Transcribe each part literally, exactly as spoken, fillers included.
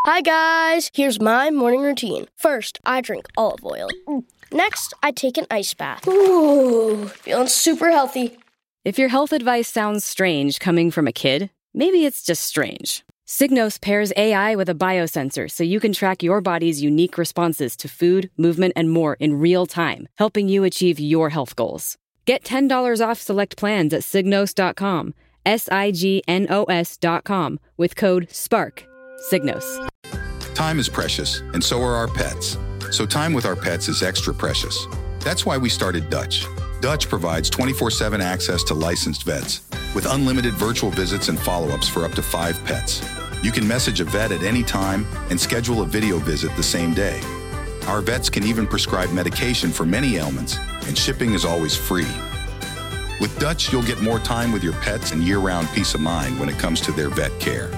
Hi guys, here's my morning routine. First, I drink olive oil. Next, I take an ice bath. Ooh, feeling super healthy. If your health advice sounds strange coming from a kid, maybe it's just strange. Signos pairs A I with a biosensor so you can track your body's unique responses to food, movement, and more in real time, helping you achieve your health goals. Get ten dollars off select plans at signos dot com, S I G N O S dot com, with code SPARK. Signos. Time is precious, and so are our pets. So time with our pets is extra precious. That's why we started Dutch. Dutch provides twenty-four seven access to licensed vets, with unlimited virtual visits and follow-ups for up to five pets. You can message a vet at any time and schedule a video visit the same day. Our vets can even prescribe medication for many ailments, and shipping is always free. With Dutch, you'll get more time with your pets and year-round peace of mind when it comes to their vet care.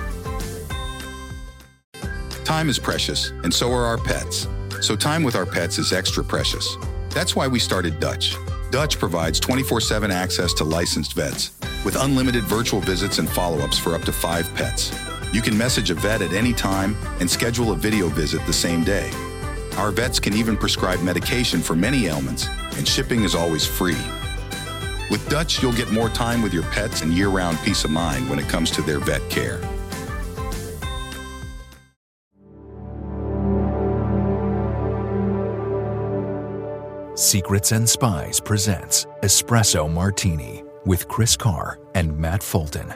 Time is precious, and so are our pets. So time with our pets is extra precious. That's why we started Dutch. Dutch provides twenty-four seven access to licensed vets, with unlimited virtual visits and follow-ups for up to five pets. You can message a vet at any time and schedule a video visit the same day. Our vets can even prescribe medication for many ailments, and shipping is always free. With Dutch, you'll get more time with your pets and year-round peace of mind when it comes to their vet care. Secrets and Spies presents Espresso Martini with Chris Carr and Matt Fulton.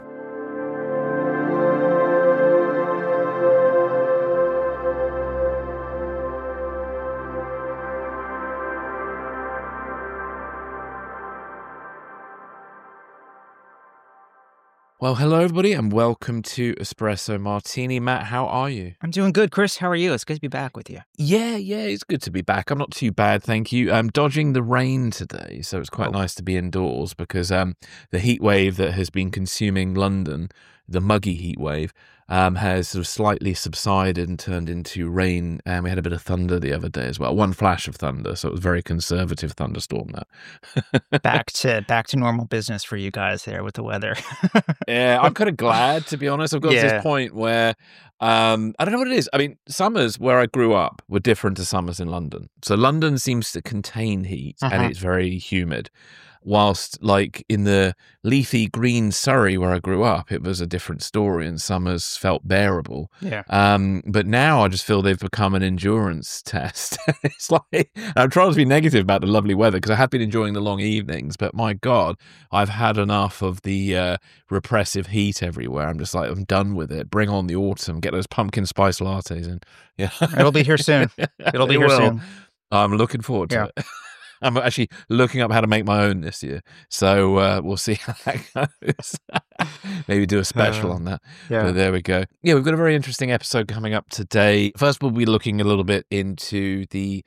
Well, hello everybody and welcome to Espresso Martini. Matt, how are you? I'm doing good, Chris. How are you? It's good to be back with you. Yeah, yeah, it's good to be back. I'm not too bad, thank you. I'm dodging the rain today, so it's quite oh. nice to be indoors because um, the heat wave that has been consuming London, the muggy heat wave, um, has sort of slightly subsided and turned into rain. And we had a bit of thunder the other day as well. One flash of thunder, so it was a very conservative thunderstorm. That back to back to normal business for you guys there with the weather. Yeah, I'm kind of glad, to be honest. I've got yeah. to this point where um, I don't know what it is. I mean, summers where I grew up were different to summers in London. So London seems to contain heat, uh-huh. and it's very humid. Whilst, like, in the leafy green Surrey where I grew up, it was a different story and summers felt bearable. Yeah. Um, but now I just feel they've become an endurance test. It's like, I'm trying to be negative about the lovely weather because I have been enjoying the long evenings, but my God, I've had enough of the uh, repressive heat everywhere. I'm just like, I'm done with it. Bring on the autumn. Get those pumpkin spice lattes in. Yeah. It'll be here soon. It'll be it here will. soon. I'm looking forward to yeah. it. I'm actually looking up how to make my own this year. So uh, we'll see how that goes. Maybe do a special uh, on that. Yeah. But there we go. Yeah, we've got a very interesting episode coming up today. First, we'll be looking a little bit into the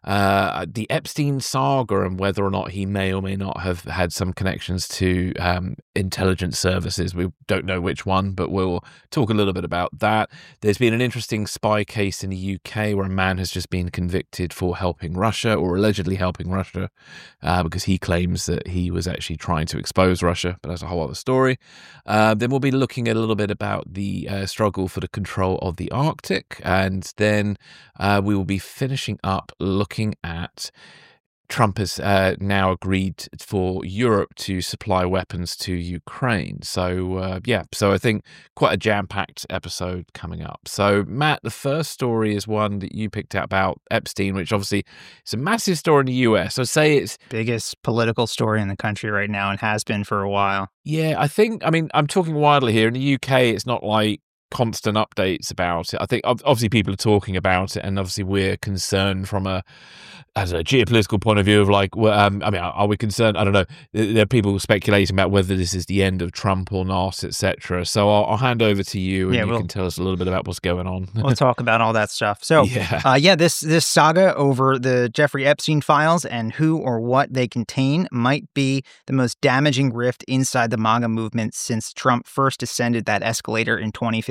uh, the Epstein saga and whether or not he may or may not have had some connections to um, intelligence services. We don't know which one, but we'll talk a little bit about that. There's been an interesting spy case in the U K where a man has just been convicted for helping Russia, or allegedly helping Russia, uh, because he claims that he was actually trying to expose Russia, but that's a whole other story. Uh, then we'll be looking a little bit about the uh, struggle for the control of the Arctic, and then uh, we will be finishing up looking looking at Trump has uh, now agreed for Europe to supply weapons to Ukraine. So, uh, yeah, so I think quite a jam-packed episode coming up. So, Matt, the first story is one that you picked out about Epstein, which obviously is a massive story in the U S. So, say it's biggest political story in the country right now and has been for a while. Yeah, I think, I mean, I'm talking widely here. In the U K, it's not like constant updates about it. I think obviously people are talking about it, and obviously we're concerned from a, I don't know, geopolitical point of view of like, well, um, I mean, are we concerned? I don't know. There are people speculating about whether this is the end of Trump or not, et cetera. So I'll, I'll hand over to you, and yeah, you we'll, can tell us a little bit about what's going on. We'll talk about all that stuff. So, yeah, uh, yeah, this this saga over the Jeffrey Epstein files and who or what they contain might be the most damaging rift inside the MAGA movement since Trump first ascended that escalator in twenty fifteen.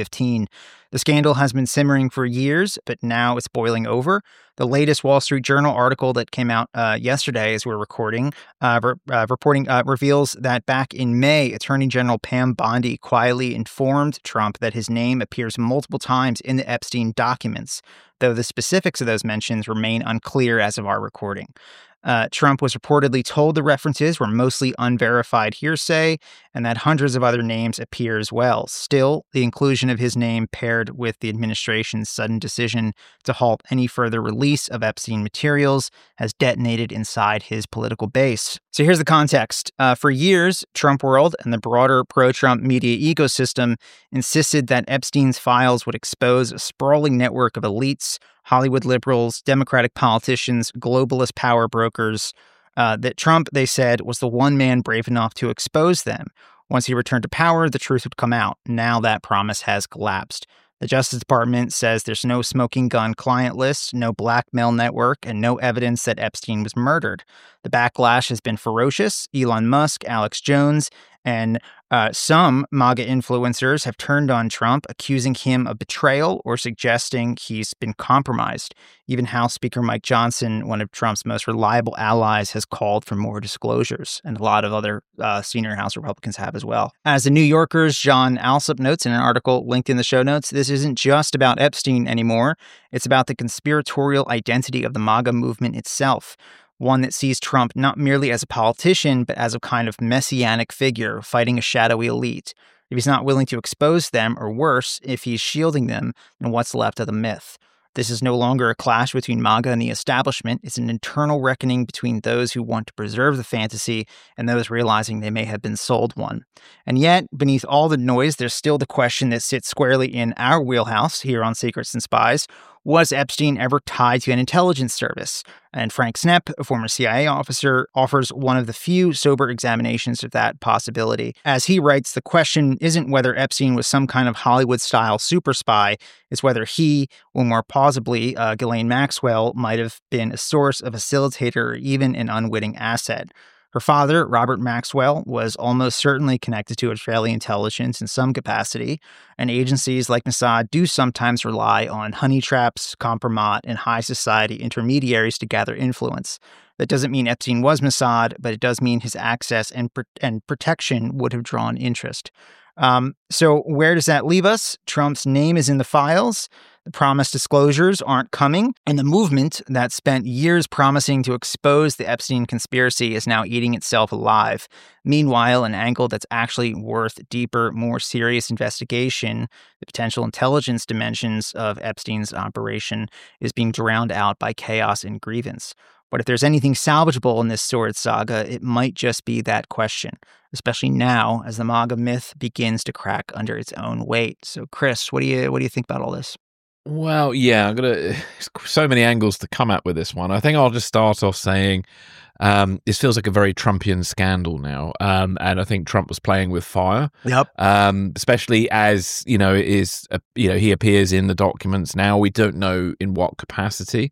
fifteen. The scandal has been simmering for years, but now it's boiling over. The latest Wall Street Journal article that came out uh, yesterday, as we're recording, uh, re- uh, reporting uh, reveals that back in May, Attorney General Pam Bondi quietly informed Trump that his name appears multiple times in the Epstein documents, though the specifics of those mentions remain unclear as of our recording. Uh, Trump was reportedly told the references were mostly unverified hearsay and that hundreds of other names appear as well. Still, the inclusion of his name paired with the administration's sudden decision to halt any further release of Epstein materials has detonated inside his political base. So here's the context. Uh, for years, Trump World and the broader pro-Trump media ecosystem insisted that Epstein's files would expose a sprawling network of elites, Hollywood liberals, Democratic politicians, globalist power brokers, uh, that Trump, they said, was the one man brave enough to expose them. Once he returned to power, the truth would come out. Now that promise has collapsed. The Justice Department says there's no smoking gun client list, no blackmail network, and no evidence that Epstein was murdered. The backlash has been ferocious. Elon Musk, Alex Jones, and uh, some MAGA influencers have turned on Trump, accusing him of betrayal or suggesting he's been compromised. Even House Speaker Mike Johnson, one of Trump's most reliable allies, has called for more disclosures, and a lot of other uh, senior House Republicans have as well. As the New Yorker's John Alsop notes in an article linked in the show notes, this isn't just about Epstein anymore. It's about the conspiratorial identity of the MAGA movement itself. One that sees Trump not merely as a politician, but as a kind of messianic figure fighting a shadowy elite. If he's not willing to expose them, or worse, if he's shielding them, then what's left of the myth? This is no longer a clash between MAGA and the establishment. It's an internal reckoning between those who want to preserve the fantasy and those realizing they may have been sold one. And yet, beneath all the noise, there's still the question that sits squarely in our wheelhouse here on Secrets and Spies. Was Epstein ever tied to an intelligence service? And Frank Snepp, a former C I A officer, offers one of the few sober examinations of that possibility. As he writes, the question isn't whether Epstein was some kind of Hollywood-style super spy, it's whether he, or more plausibly, uh, Ghislaine Maxwell, might have been a source, a facilitator, or even an unwitting asset. Her father, Robert Maxwell, was almost certainly connected to Israeli intelligence in some capacity, and agencies like Mossad do sometimes rely on honey traps, compromat, and high society intermediaries to gather influence. That doesn't mean Epstein was Mossad, but it does mean his access and, pr- and protection would have drawn interest. Um, so where does that leave us? Trump's name is in the files. The promised disclosures aren't coming, and the movement that spent years promising to expose the Epstein conspiracy is now eating itself alive. Meanwhile, an angle that's actually worth deeper, more serious investigation, the potential intelligence dimensions of Epstein's operation, is being drowned out by chaos and grievance. But if there's anything salvageable in this sordid saga, it might just be that question, especially now as the MAGA myth begins to crack under its own weight. So, Chris, what do you what do you think about all this? Well, yeah, I'm gonna. So many angles to come at with this one. I think I'll just start off saying um, this feels like a very Trumpian scandal now, um, and I think Trump was playing with fire. Yep. Um, especially as you know, is uh, you know he appears in the documents now. We don't know in what capacity,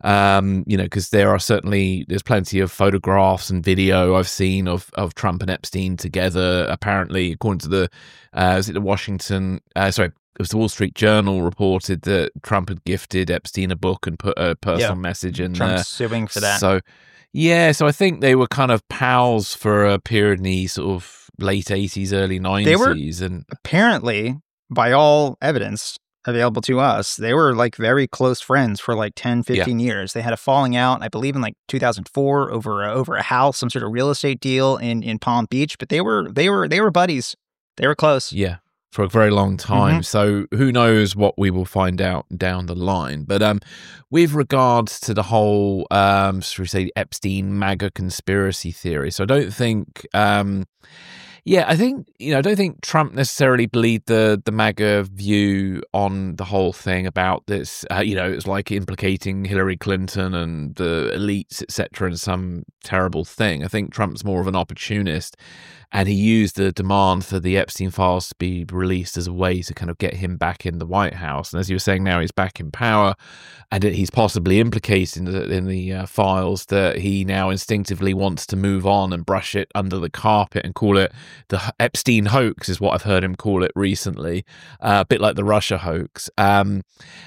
um, you know, because there are certainly there's plenty of photographs and video I've seen of of Trump and Epstein together. Apparently, according to the uh, is it the Washington? Uh, sorry. It was the Wall Street Journal reported that Trump had gifted Epstein a book and put a personal yeah. message in Trump's there. suing for that. So, yeah, so I think they were kind of pals for a period in the sort of late eighties, early nineties. They were and apparently, by all evidence available to us, they were like very close friends for like ten, fifteen yeah. years. They had a falling out, I believe, in like two thousand four over a, over a house, some sort of real estate deal in, in Palm Beach. But they were they were they were buddies. They were close. Yeah. For a very long time. Mm-hmm. So who knows what we will find out down the line. But um, with regards to the whole, um, should we say, Epstein MAGA conspiracy theory, so I don't think, um, yeah, I think, you know, I don't think Trump necessarily believed the, the MAGA view on the whole thing about this, uh, you know, it's like implicating Hillary Clinton and the elites, et cetera, in some terrible thing. I think Trump's more of an opportunist. and he used the demand for the Epstein files to be released as a way to kind of get him back in the White House. And as you were saying, now he's back in power, and he's possibly implicated in the, in the uh, files that he now instinctively wants to move on and brush it under the carpet and call it the Epstein hoax, is what I've heard him call it recently, uh, a bit like the Russia hoax. Um,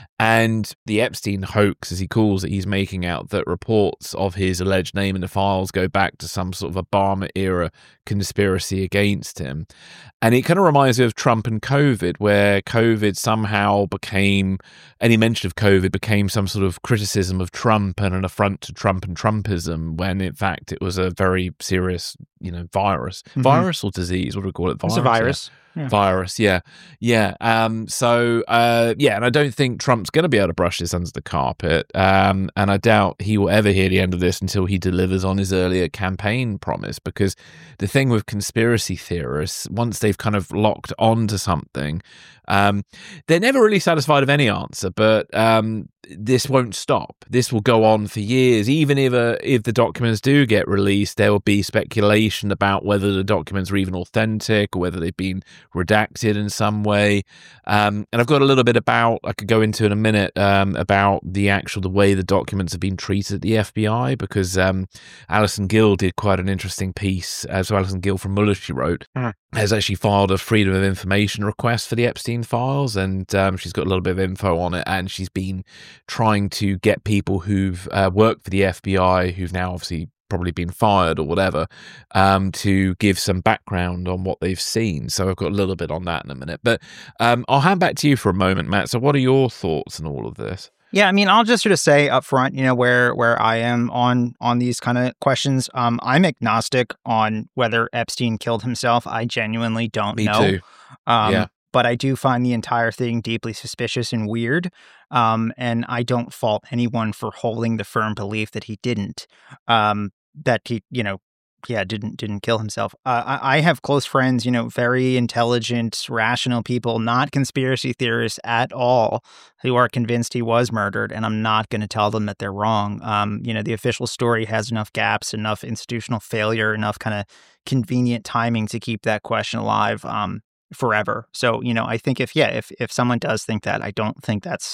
and the Epstein hoax, as he calls it, he's making out that reports of his alleged name in the files go back to some sort of Obama-era conspiracy against him. And it kind of reminds me of Trump and COVID, where COVID somehow became, any mention of COVID became some sort of criticism of Trump and an affront to Trump and Trumpism, when in fact it was a very serious, you know, virus. Mm-hmm. Virus or disease? What do we call it? Virus? It's a virus. Yeah. Yeah. Virus, yeah, yeah. Um, so, uh, yeah, and I don't think Trump's going to be able to brush this under the carpet, um, and I doubt he will ever hear the end of this until he delivers on his earlier campaign promise. Because the thing with conspiracy theorists, once they've kind of locked onto something, um, they're never really satisfied of any answer. But um, this won't stop. This will go on for years. Even if uh, if the documents do get released, there will be speculation about whether the documents are even authentic or whether they've been redacted in some way. Um, and I've got a little bit about, I could go into in a minute, um, about the actual, the way the documents have been treated at the F B I, because um, Alison Gill did quite an interesting piece. Uh, so Alison Gill from Mueller, she wrote, mm. has actually filed a Freedom of Information request for the Epstein files, and um, she's got a little bit of info on it, and she's been trying to get people who've uh, worked for the F B I, who've now obviously probably been fired or whatever, um, to give some background on what they've seen. So I've got a little bit on that in a minute. But um, I'll hand back to you for a moment, Matt. So what are your thoughts on all of this? Yeah, I mean, I'll just sort of say up front, you know, where where I am on on these kind of questions. Um, I'm agnostic on whether Epstein killed himself. I genuinely don't Me know. too. Um, yeah. But I do find the entire thing deeply suspicious and weird. Um, and I don't fault anyone for holding the firm belief that he didn't. Um, that he, you know, yeah, didn't didn't kill himself. Uh, I, I have close friends, you know, very intelligent, rational people, not conspiracy theorists at all, who are convinced he was murdered, and I'm not going to tell them that they're wrong. Um, you know, the official story has enough gaps, enough institutional failure, enough kind of convenient timing to keep that question alive um, forever. So, you know, I think if, yeah, if if someone does think that, I don't think that's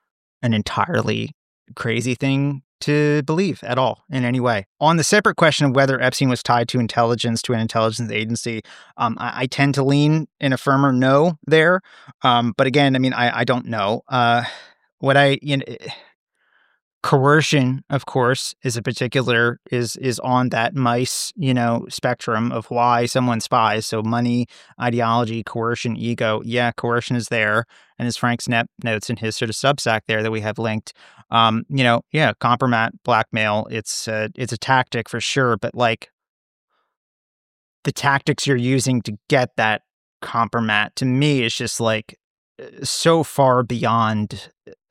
an entirely crazy thing to believe at all in any way. On the separate question of whether Epstein was tied to intelligence, to an intelligence agency, um, I, I tend to lean in a firmer no there. Um, but again, I mean, I, I don't know. Uh, what I, you know, coercion, of course, is a particular, is is on that mice, you know, spectrum of why someone spies. So money, ideology, coercion, ego. Yeah, coercion is there. And as Frank Snepp notes in his sort of Substack there that we have linked, um, you know, yeah, compromat, blackmail, it's a, it's a tactic for sure. But like the tactics you're using to get that compromat, to me, is just like so far beyond,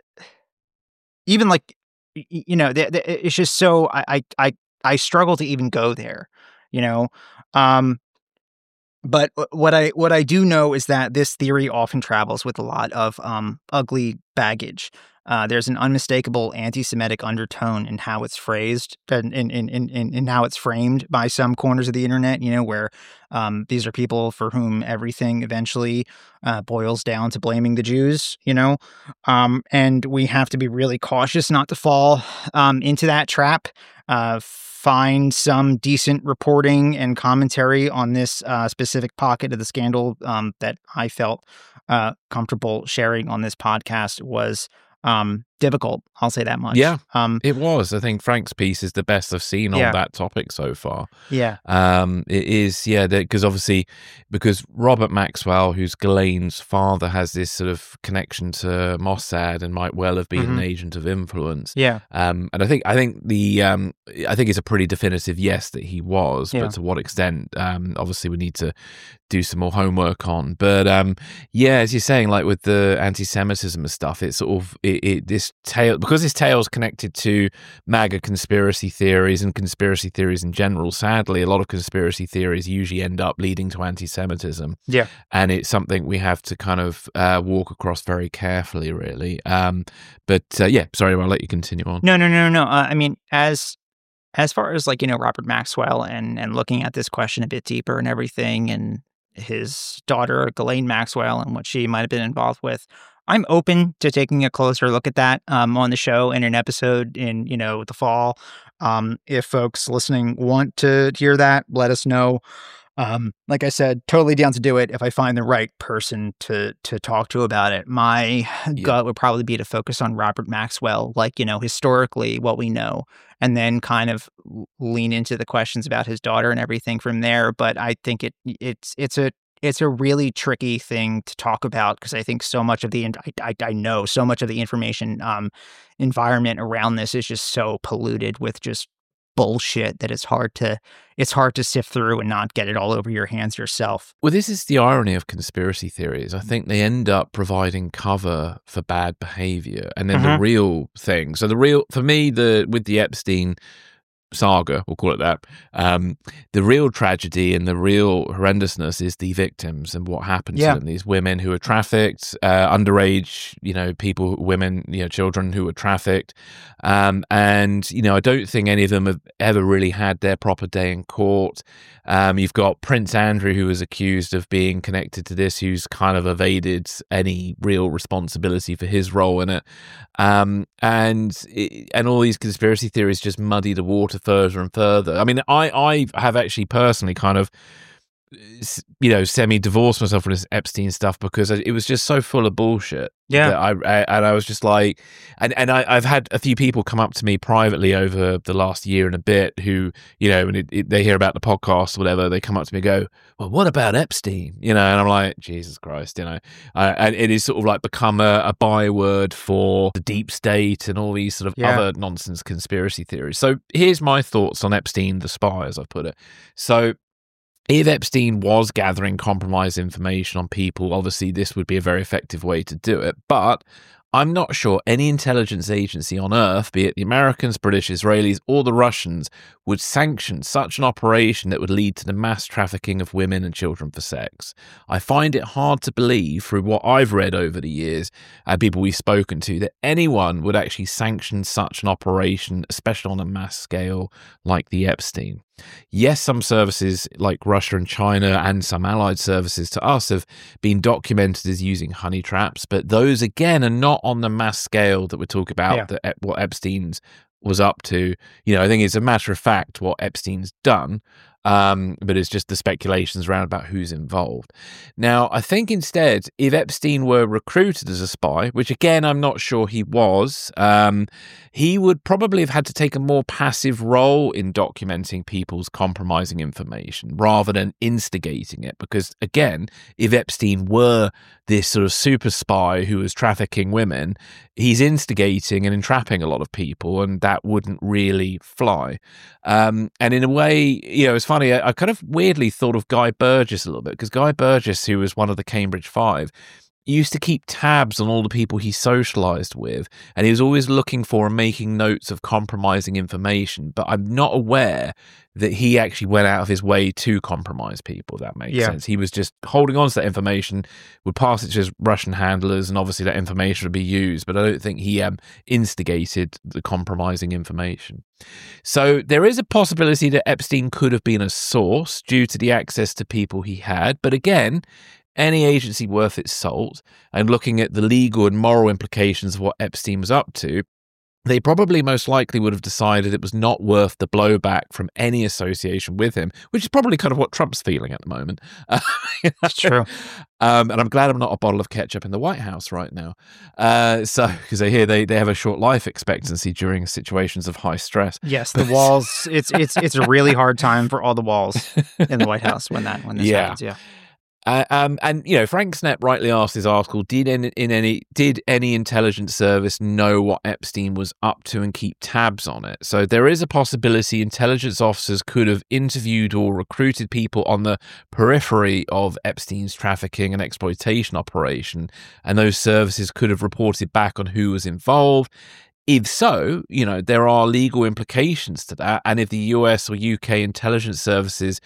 even like, you know, th- th- it's just so, I, I, I struggle to even go there, you know? Um, but what I, what I do know is that this theory often travels with a lot of um, ugly baggage. Uh, there's an unmistakable anti-Semitic undertone in how it's phrased and in, in, in, in, in how it's framed by some corners of the internet, you know, where um, these are people for whom everything eventually uh, boils down to blaming the Jews, you know, um, and we have to be really cautious not to fall um, into that trap. Uh, find some decent reporting and commentary on this uh, specific pocket of the scandal um, that I felt uh, comfortable sharing on this podcast was Um, difficult. I'll say that much. Yeah, um, it was. I think Frank's piece is the best I've seen on yeah. that topic so far. Yeah. Um, it is, yeah, because obviously, because Robert Maxwell, who's Ghislaine's father, has this sort of connection to Mossad and might well have been mm-hmm. an agent of influence. Yeah. Um, and I think, I think the, um, I think it's a pretty definitive yes that he was, yeah. but to what extent, um, obviously we need to do some more homework on. But um, yeah, as you're saying, like with the anti-Semitism and stuff, it's sort of it, it this tale, because this tale is connected to MAGA conspiracy theories and conspiracy theories in general. Sadly, a lot of conspiracy theories usually end up leading to anti-Semitism. Yeah, and it's something we have to kind of uh, walk across very carefully, really. Um, but uh, yeah, sorry, I'll let you continue on. No, no, no, no. Uh, I mean, as As far as like, you know, Robert Maxwell and and looking at this question a bit deeper and everything, and his daughter, Ghislaine Maxwell, and what she might have been involved with, I'm open to taking a closer look at that um, on the show in an episode in, you know, the fall. Um, if folks listening want to hear that, let us know. Um, like I said, totally down to do it if I find the right person to to talk to about it. My yeah. gut would probably be to focus on Robert Maxwell, like, you know, historically what we know, and then kind of lean into the questions about his daughter and everything from there. But I think it it's it's a it's a really tricky thing to talk about, because I think so much of the I, I, I know so much of the information um, environment around this is just so polluted with just bullshit that it's hard to it's hard to sift through and not get it all over your hands yourself. Well, this is the irony of conspiracy theories. I think they end up providing cover for bad behavior, and then mm-hmm. the real thing. So the real, for me, the with the Epstein saga, we'll call it that, um, the real tragedy and the real horrendousness is the victims and what happened yeah. to them. These women who are trafficked, uh, underage, you know, people, women, you know, children who were trafficked. Um, and, you know, I don't think any of them have ever really had their proper day in court. Um, you've got Prince Andrew, who was accused of being connected to this, who's kind of evaded any real responsibility for his role in it. Um, and, and all these conspiracy theories just muddy the water further and further. I mean, I, I have actually personally kind of, you know, semi-divorced myself from this Epstein stuff because it was just so full of bullshit. Yeah. That I, I and I was just like, and and I, I've had a few people come up to me privately over the last year and a bit who, you know, when it, it, they hear about the podcast or whatever, they come up to me and go, well, what about Epstein? You know, and I'm like, Jesus Christ, you know, uh, and it is sort of like become a, a byword for the deep state and all these sort of yeah. other nonsense conspiracy theories. So here's my thoughts on Epstein, the spy, as I've put it. So if Epstein was gathering compromised information on people, obviously this would be a very effective way to do it. But I'm not sure any intelligence agency on Earth, be it the Americans, British, Israelis, or the Russians, would sanction such an operation that would lead to the mass trafficking of women and children for sex. I find it hard to believe, through what I've read over the years and people we've spoken to, that anyone would actually sanction such an operation, especially on a mass scale like the Epstein. Yes, some services like Russia and China and some allied services to us have been documented as using honey traps, but those again are not on the mass scale that we're talking about, yeah. that what Epstein's was up to. You know, I think it's a matter of fact what Epstein's done, um, but it's just the speculations around about who's involved. Now, I think instead, if Epstein were recruited as a spy, which again, I'm not sure he was, um, he would probably have had to take a more passive role in documenting people's compromising information rather than instigating it. Because again, if Epstein were this sort of super spy who was trafficking women, he's instigating and entrapping a lot of people, and that wouldn't really fly. Um, and in a way, you know, it's funny, I, I kind of weirdly thought of Guy Burgess a little bit, because Guy Burgess, who was one of the Cambridge Five, used to keep tabs on all the people he socialized with, and he was always looking for and making notes of compromising information. But I'm not aware that he actually went out of his way to compromise people, if that makes yeah. sense. He was just holding on to that information, would pass it to his Russian handlers, and obviously that information would be used, but I don't think he um, instigated the compromising information. So there is a possibility that Epstein could have been a source due to the access to people he had, but again, any agency worth its salt and looking at the legal and moral implications of what Epstein was up to, they probably most likely would have decided it was not worth the blowback from any association with him, which is probably kind of what Trump's feeling at the moment. Uh, you know? That's true. Um, and I'm glad I'm not a bottle of ketchup in the White House right now. Uh, so, because I hear they, they have a short life expectancy during situations of high stress. Yes, the walls. It's it's it's a really hard time for all the walls in the White House when that when this yeah. happens. Yeah. Uh, um, and you know, Frank Snepp rightly asked his article: Did in, in any did any intelligence service know what Epstein was up to and keep tabs on it? So there is a possibility intelligence officers could have interviewed or recruited people on the periphery of Epstein's trafficking and exploitation operation, and those services could have reported back on who was involved. If so, you know, there are legal implications to that, and if the U S or U K intelligence services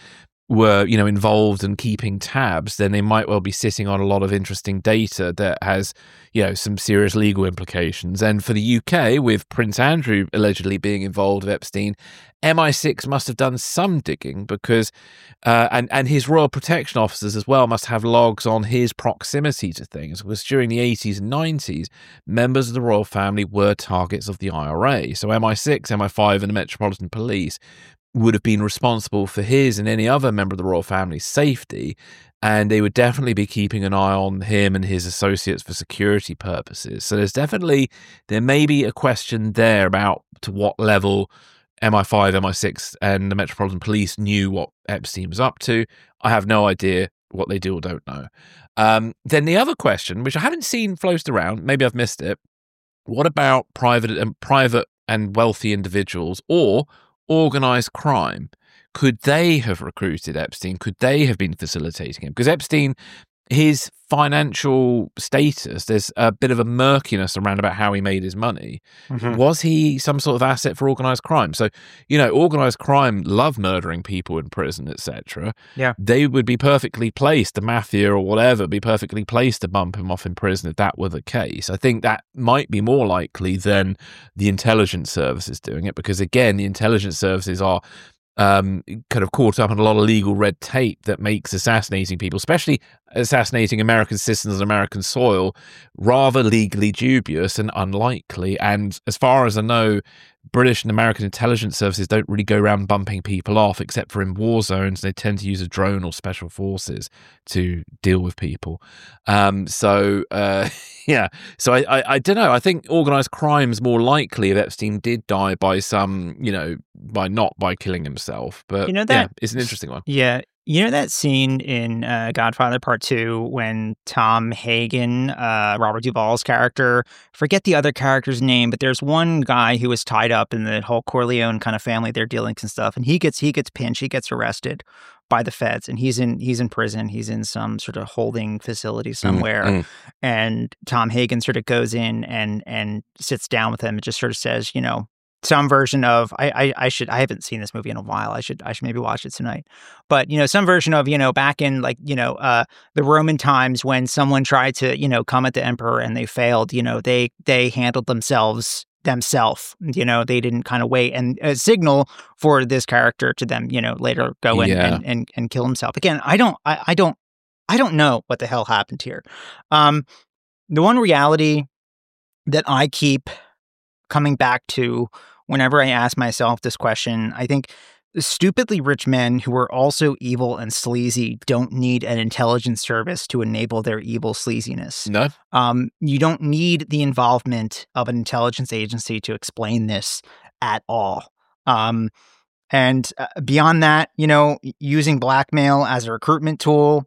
were, you know, involved in keeping tabs, then they might well be sitting on a lot of interesting data that has, you know, some serious legal implications. And for the U K, with Prince Andrew allegedly being involved with Epstein, M I six must have done some digging because, uh, and, and his royal protection officers as well must have logs on his proximity to things, because during the eighties and nineties, members of the royal family were targets of the I R A. So M I six, M I five, and the Metropolitan Police would have been responsible for his and any other member of the royal family's safety, and they would definitely be keeping an eye on him and his associates for security purposes. So there's definitely, there may be a question there about to what level M I five, M I six, and the Metropolitan Police knew what Epstein was up to. I have no idea what they do or don't know. Um, then the other question, which I haven't seen floated around, maybe I've missed it, what about private and private and wealthy individuals or organized crime? Could they have recruited Epstein? Could they have been facilitating him? Because Epstein, his financial status, there's a bit of a murkiness around about how he made his money. Mm-hmm. Was he some sort of asset for organized crime? So, you know, organized crime love murdering people in prison, et cetera. Yeah. They would be perfectly placed, the mafia or whatever, be perfectly placed to bump him off in prison if that were the case. I think that might be more likely than the intelligence services doing it, because, again, the intelligence services are Um, kind of caught up in a lot of legal red tape that makes assassinating people, especially assassinating American citizens on American soil, rather legally dubious and unlikely. And as far as I know, British and American intelligence services don't really go around bumping people off, except for in war zones. They tend to use a drone or special forces to deal with people. Um, so, uh, yeah. So I, I, I don't know. I think organized crime is more likely if Epstein did die by some, you know, by not by killing himself. But you know that, yeah, it's an interesting one. Yeah. You know that scene in uh, Godfather Part two when Tom Hagen, uh, Robert Duvall's character, forget the other character's name, but there's one guy who was tied up in the whole Corleone kind of family, their dealings and stuff, and he gets he gets pinched, he gets arrested by the feds, and he's in he's in prison, he's in some sort of holding facility somewhere, mm, mm. and Tom Hagen sort of goes in and and sits down with him and just sort of says, you know, some version of I, I I should I haven't seen this movie in a while. I should I should maybe watch it tonight. But you know, some version of, you know, back in like, you know, uh the Roman times when someone tried to, you know, come at the emperor and they failed, you know, they they handled themselves themselves. You know, they didn't kind of wait and a signal for this character to then, you know, later go in yeah. and, and and kill himself. Again, I don't I, I don't I don't know what the hell happened here. Um the one reality that I keep coming back to whenever I ask myself this question, I think stupidly rich men who are also evil and sleazy don't need an intelligence service to enable their evil sleaziness. No. Um, you don't need the involvement of an intelligence agency to explain this at all. Um, and uh, beyond that, you know, using blackmail as a recruitment tool,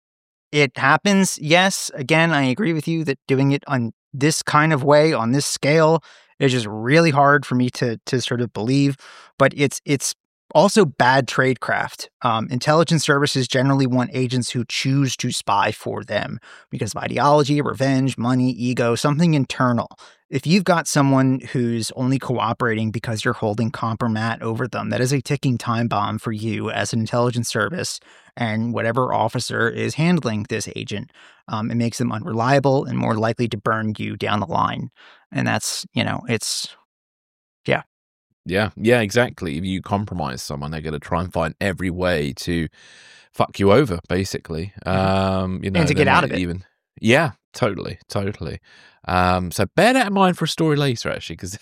it happens. Yes, again, I agree with you that doing it on this kind of way, on this scale, is just really hard for me to to sort of believe, but it's it's also bad tradecraft. Um, intelligence services generally want agents who choose to spy for them because of ideology, revenge, money, ego, something internal. If you've got someone who's only cooperating because you're holding compromat over them, that is a ticking time bomb for you as an intelligence service and whatever officer is handling this agent. Um, it makes them unreliable and more likely to burn you down the line. And that's, you know, it's, yeah. Yeah, yeah, exactly. If you compromise someone, they're going to try and find every way to fuck you over, basically. Um, you know, and to get out of it. Even, yeah, totally, totally. Um, so bear that in mind for a story later, actually, because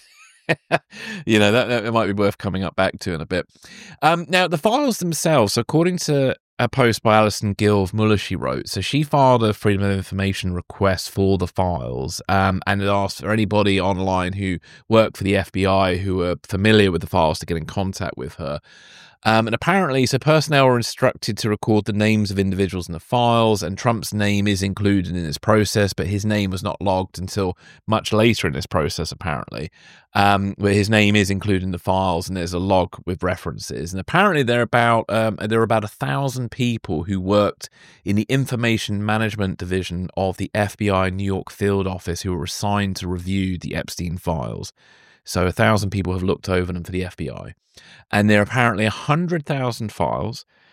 you know that, that might be worth coming up back to in a bit. Um, now, the files themselves, according to a post by Alison Gill of Mueller, she wrote, so she filed a Freedom of Information request for the files, um, and it asked for anybody online who worked for the F B I who were familiar with the files to get in contact with her. Um, and apparently, so personnel were instructed to record the names of individuals in the files, and Trump's name is included in this process, but his name was not logged until much later in this process, apparently, um, where his name is included in the files, and there's a log with references. And apparently, there are about um, there are about a thousand people who worked in the Information Management Division of the F B I New York field office who were assigned to review the Epstein files. So a thousand people have looked over them for the F B I. And there are apparently one hundred thousand files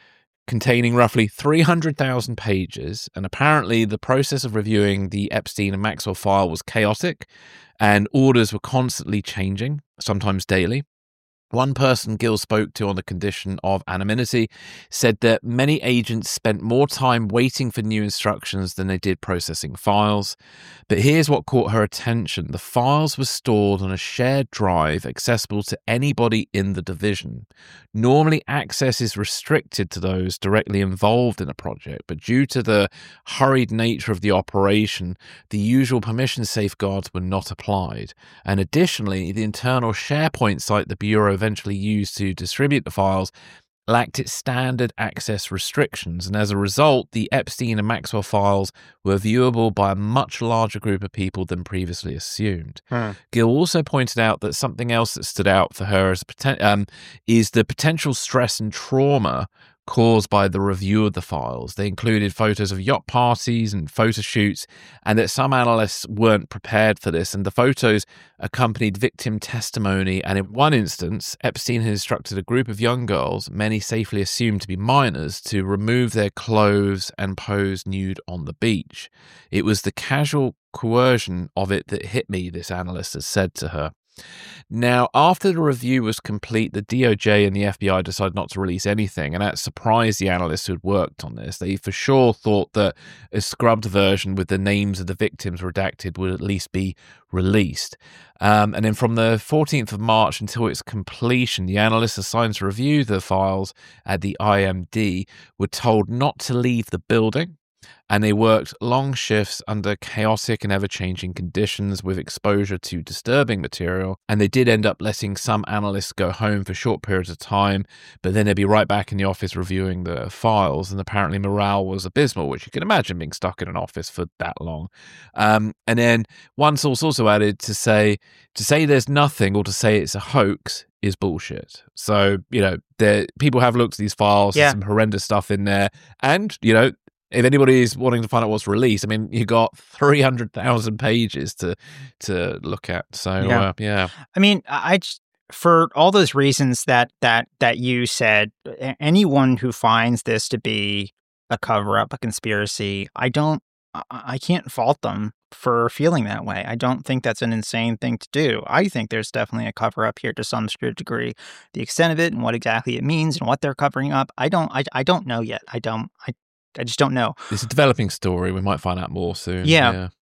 containing roughly three hundred thousand pages, and apparently the process of reviewing the Epstein and Maxwell file was chaotic, and orders were constantly changing, sometimes daily. One person Gill spoke to on the condition of anonymity said that many agents spent more time waiting for new instructions than they did processing files. But here's what caught her attention. The files were stored on a shared drive accessible to anybody in the division. Normally, access is restricted to those directly involved in a project, but due to the hurried nature of the operation, the usual permission safeguards were not applied. And additionally, the internal SharePoint site the Bureau eventually used to distribute the files lacked its standard access restrictions, and as a result, the Epstein and Maxwell files were viewable by a much larger group of people than previously assumed. Hmm. Gill also pointed out that something else that stood out for her as a poten- um, is the potential stress and trauma caused by the review of the files. They included photos of yacht parties and photo shoots, and that some analysts weren't prepared for this, and the photos accompanied victim testimony. And in one instance, Epstein had instructed a group of young girls, many safely assumed to be minors, to remove their clothes and pose nude on the beach. It was the casual coercion of it that hit me, this analyst has said to her. Now, after the review was complete, the D O J and the F B I decided not to release anything, and that surprised the analysts who had worked on this. They for sure thought that a scrubbed version with the names of the victims redacted would at least be released. Um, and then from the fourteenth of March until its completion, the analysts assigned to review the files at the I M D were told not to leave the building. And they worked long shifts under chaotic and ever-changing conditions with exposure to disturbing material. And they did end up letting some analysts go home for short periods of time, but then they'd be right back in the office reviewing the files. And apparently morale was abysmal, which you can imagine being stuck in an office for that long. Um, and then one source also added to say, to say there's nothing or to say it's a hoax is bullshit. So, you know, there, people have looked at these files, yeah. There's some horrendous stuff in there. And, you know, if anybody is wanting to find out what's released, I mean, you got three hundred thousand pages to to look at. So, yeah. Uh, yeah. I mean, I just, for all those reasons that that that you said, anyone who finds this to be a cover-up, a conspiracy, I don't, I can't fault them for feeling that way. I don't think that's an insane thing to do. I think there's definitely a cover-up here to some degree. The extent of it and what exactly it means and what they're covering up, I don't, I, I don't know yet. I don't, I. I just don't know. It's a developing story. We might find out more soon. Yeah. yeah.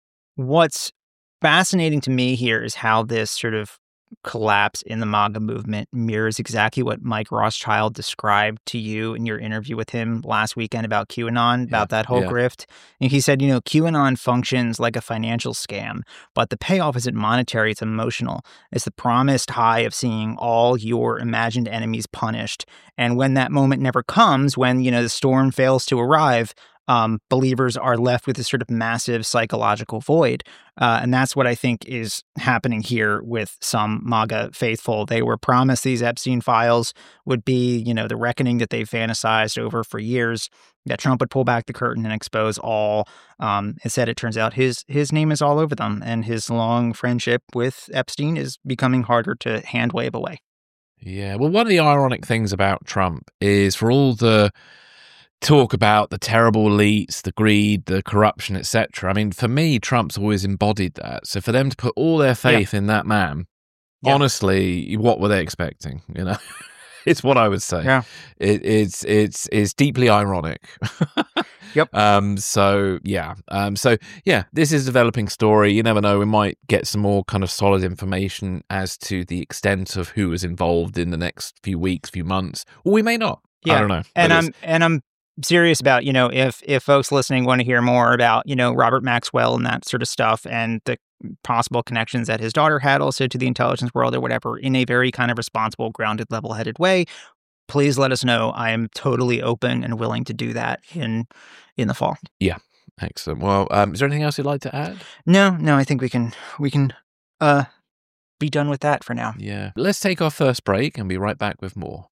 What's fascinating to me here is how this sort of collapse in the MAGA movement mirrors exactly what Mike Rothschild described to you in your interview with him last weekend about QAnon, about yeah, that whole yeah. grift. And he said, you know, QAnon functions like a financial scam, but the payoff isn't monetary, it's emotional. It's the promised high of seeing all your imagined enemies punished. And when that moment never comes, when, you know, the storm fails to arrive, Um, believers are left with this sort of massive psychological void. Uh, and that's what I think is happening here with some MAGA faithful. They were promised these Epstein files would be, you know, the reckoning that they've fantasized over for years, that Trump would pull back the curtain and expose all. Um, instead, it turns out his his name is all over them, and his long friendship with Epstein is becoming harder to hand wave away. Yeah, well, one of the ironic things about Trump is for all the talk about the terrible elites, the greed, the corruption, et cetera. I mean, for me, Trump's always embodied that. So for them to put all their faith yeah. in that man, yeah. honestly, what were they expecting? You know, it's what I would say. Yeah, it, it's it's it's deeply ironic. Yep. Um. So yeah. Um. So yeah. This is a developing story. You never know. We might get some more kind of solid information as to the extent of who is involved in the next few weeks, few months, or we may not. Yeah. I don't know. And I'm and I'm. serious about, you know, if if folks listening want to hear more about, you know, Robert Maxwell and that sort of stuff and the possible connections that his daughter had also to the intelligence world or whatever in a very kind of responsible, grounded, level-headed way, please let us know. I am totally open and willing to do that in in the fall. Yeah. Excellent. Well, um, is there anything else you'd like to add? No, no, I think we can we can uh be done with that for now. Yeah. Let's take our first break and be right back with more.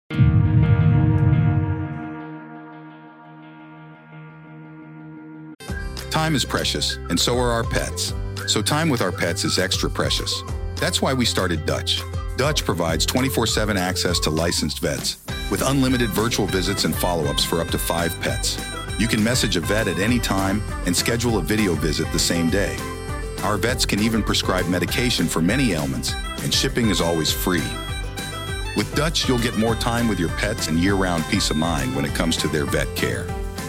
Time is precious, and so are our pets. So time with our pets is extra precious. That's why we started Dutch. Dutch provides twenty-four seven access to licensed vets. with unlimited virtual visits and follow-ups for up to five pets. You can message a vet at any time and schedule a video visit the same day. Our vets can even prescribe medication for many ailments, and shipping is always free. With Dutch, you'll get more time with your pets and year-round peace of mind when it comes to their vet care.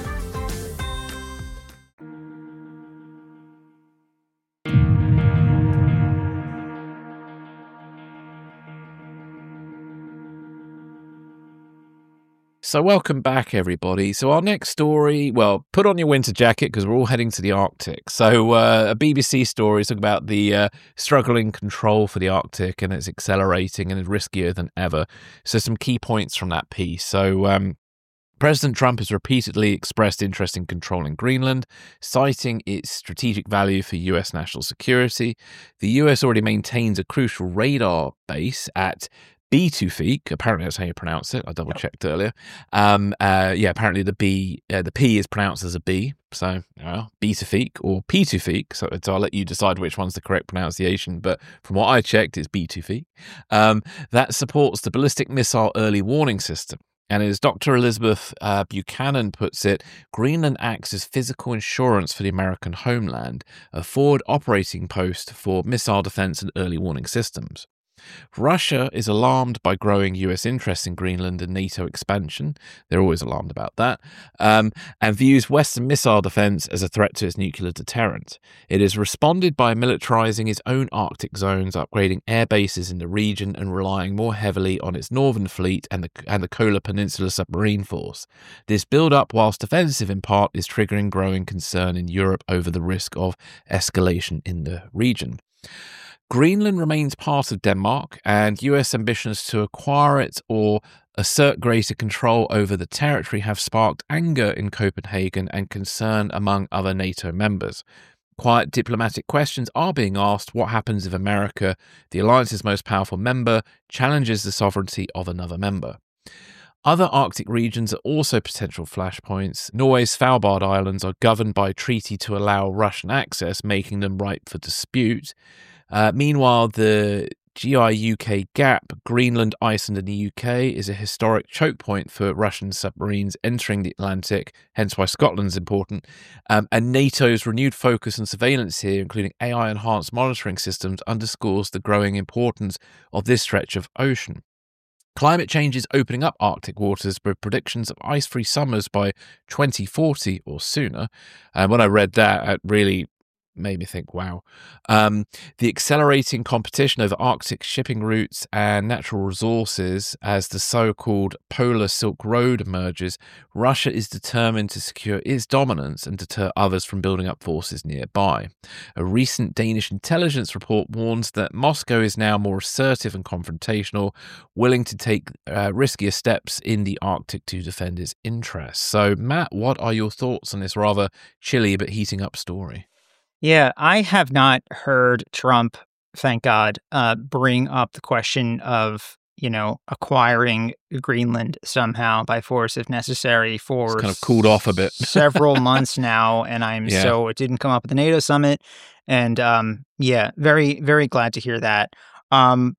So welcome back, everybody. So our next story, well, put on your winter jacket because we're all heading to the Arctic. So uh, a B B C story is about the uh, struggling control for the Arctic, and it's accelerating and is riskier than ever. So some key points from that piece. So um, President Trump has repeatedly expressed interest in controlling Greenland, citing its strategic value for U S national security. The U S already maintains a crucial radar base at Pituffik, apparently that's how you pronounce it. I double checked earlier. Um, uh, yeah, apparently the B, uh, the P is pronounced as a B. So, well, Pituffik or Pituffik. So, so I'll let you decide which one's the correct pronunciation. But from what I checked, it's Pituffik. Um, that supports the ballistic missile early warning system. And as Doctor Elizabeth uh, Buchanan puts it, Greenland acts as physical insurance for the American homeland, a forward operating post for missile defense and early warning systems. Russia is alarmed by growing U S interest in Greenland and NATO expansion. They're always alarmed about that. Um, and views Western missile defense as a threat to its nuclear deterrent. It has responded by militarizing its own Arctic zones, upgrading air bases in the region, and relying more heavily on its northern fleet and the, and the Kola Peninsula submarine force. This build-up, whilst defensive in part, is triggering growing concern in Europe over the risk of escalation in the region. Greenland remains part of Denmark, and U S ambitions to acquire it or assert greater control over the territory have sparked anger in Copenhagen and concern among other NATO members. Quiet diplomatic questions are being asked: what happens if America, the alliance's most powerful member, challenges the sovereignty of another member? Other Arctic regions are also potential flashpoints. Norway's Svalbard Islands are governed by a treaty to allow Russian access, making them ripe for dispute. Uh, meanwhile, the G I U K gap, Greenland, Iceland and the U K, is a historic choke point for Russian submarines entering the Atlantic, hence why Scotland's important. Um, and NATO's renewed focus on surveillance here, including A I-enhanced monitoring systems, underscores the growing importance of this stretch of ocean. Climate change is opening up Arctic waters with predictions of ice-free summers by twenty forty or sooner. And when I read that, it really made me think, wow. Um, the accelerating competition over Arctic shipping routes and natural resources as the so-called Polar Silk Road emerges, Russia is determined to secure its dominance and deter others from building up forces nearby. A recent Danish intelligence report warns that Moscow is now more assertive and confrontational, willing to take uh, riskier steps in the Arctic to defend its interests. So, Matt, what are your thoughts on this rather chilly but heating up story? Yeah, I have not heard Trump, thank God, uh, bring up the question of, you know, acquiring Greenland somehow by force if necessary for it's kind of cooled off a bit. several months now. And I'm yeah. so it didn't come up at the NATO summit. And um, yeah, very, very glad to hear that. Um,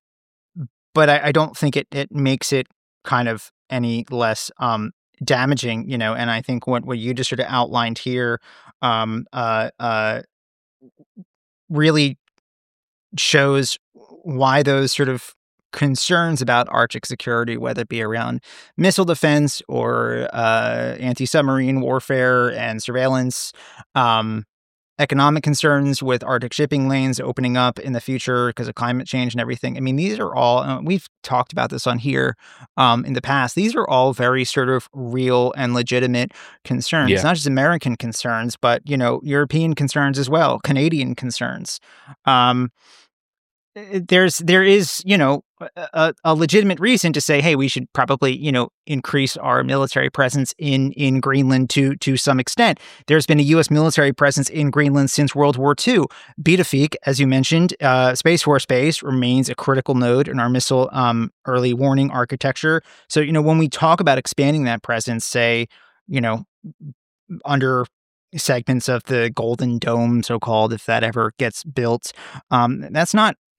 but I, I don't think it, it makes it kind of any less um, damaging, you know, and I think what, what you just sort of outlined here, um, uh, uh, really shows why those sort of concerns about Arctic security, whether it be around missile defense or uh, anti-submarine warfare and surveillance, um, economic concerns with Arctic shipping lanes opening up in the future because of climate change and everything. I mean, these are all, uh, we've talked about this on here um, in the past. These are all very sort of real and legitimate concerns, yeah. Not just American concerns, but, you know, European concerns as well, Canadian concerns. Um, there's, there is, you know, a, a legitimate reason to say, hey, we should probably, you know, increase our military presence in, in Greenland to, to some extent. There's been a U S military presence in Greenland since World War Two. Pituffik, as you mentioned, uh, Space Force Base remains a critical node in our missile um, early warning architecture. So, you know, when we talk about expanding that presence, say, you know, under segments of the Golden Dome, so-called, if that ever gets built, um, that's not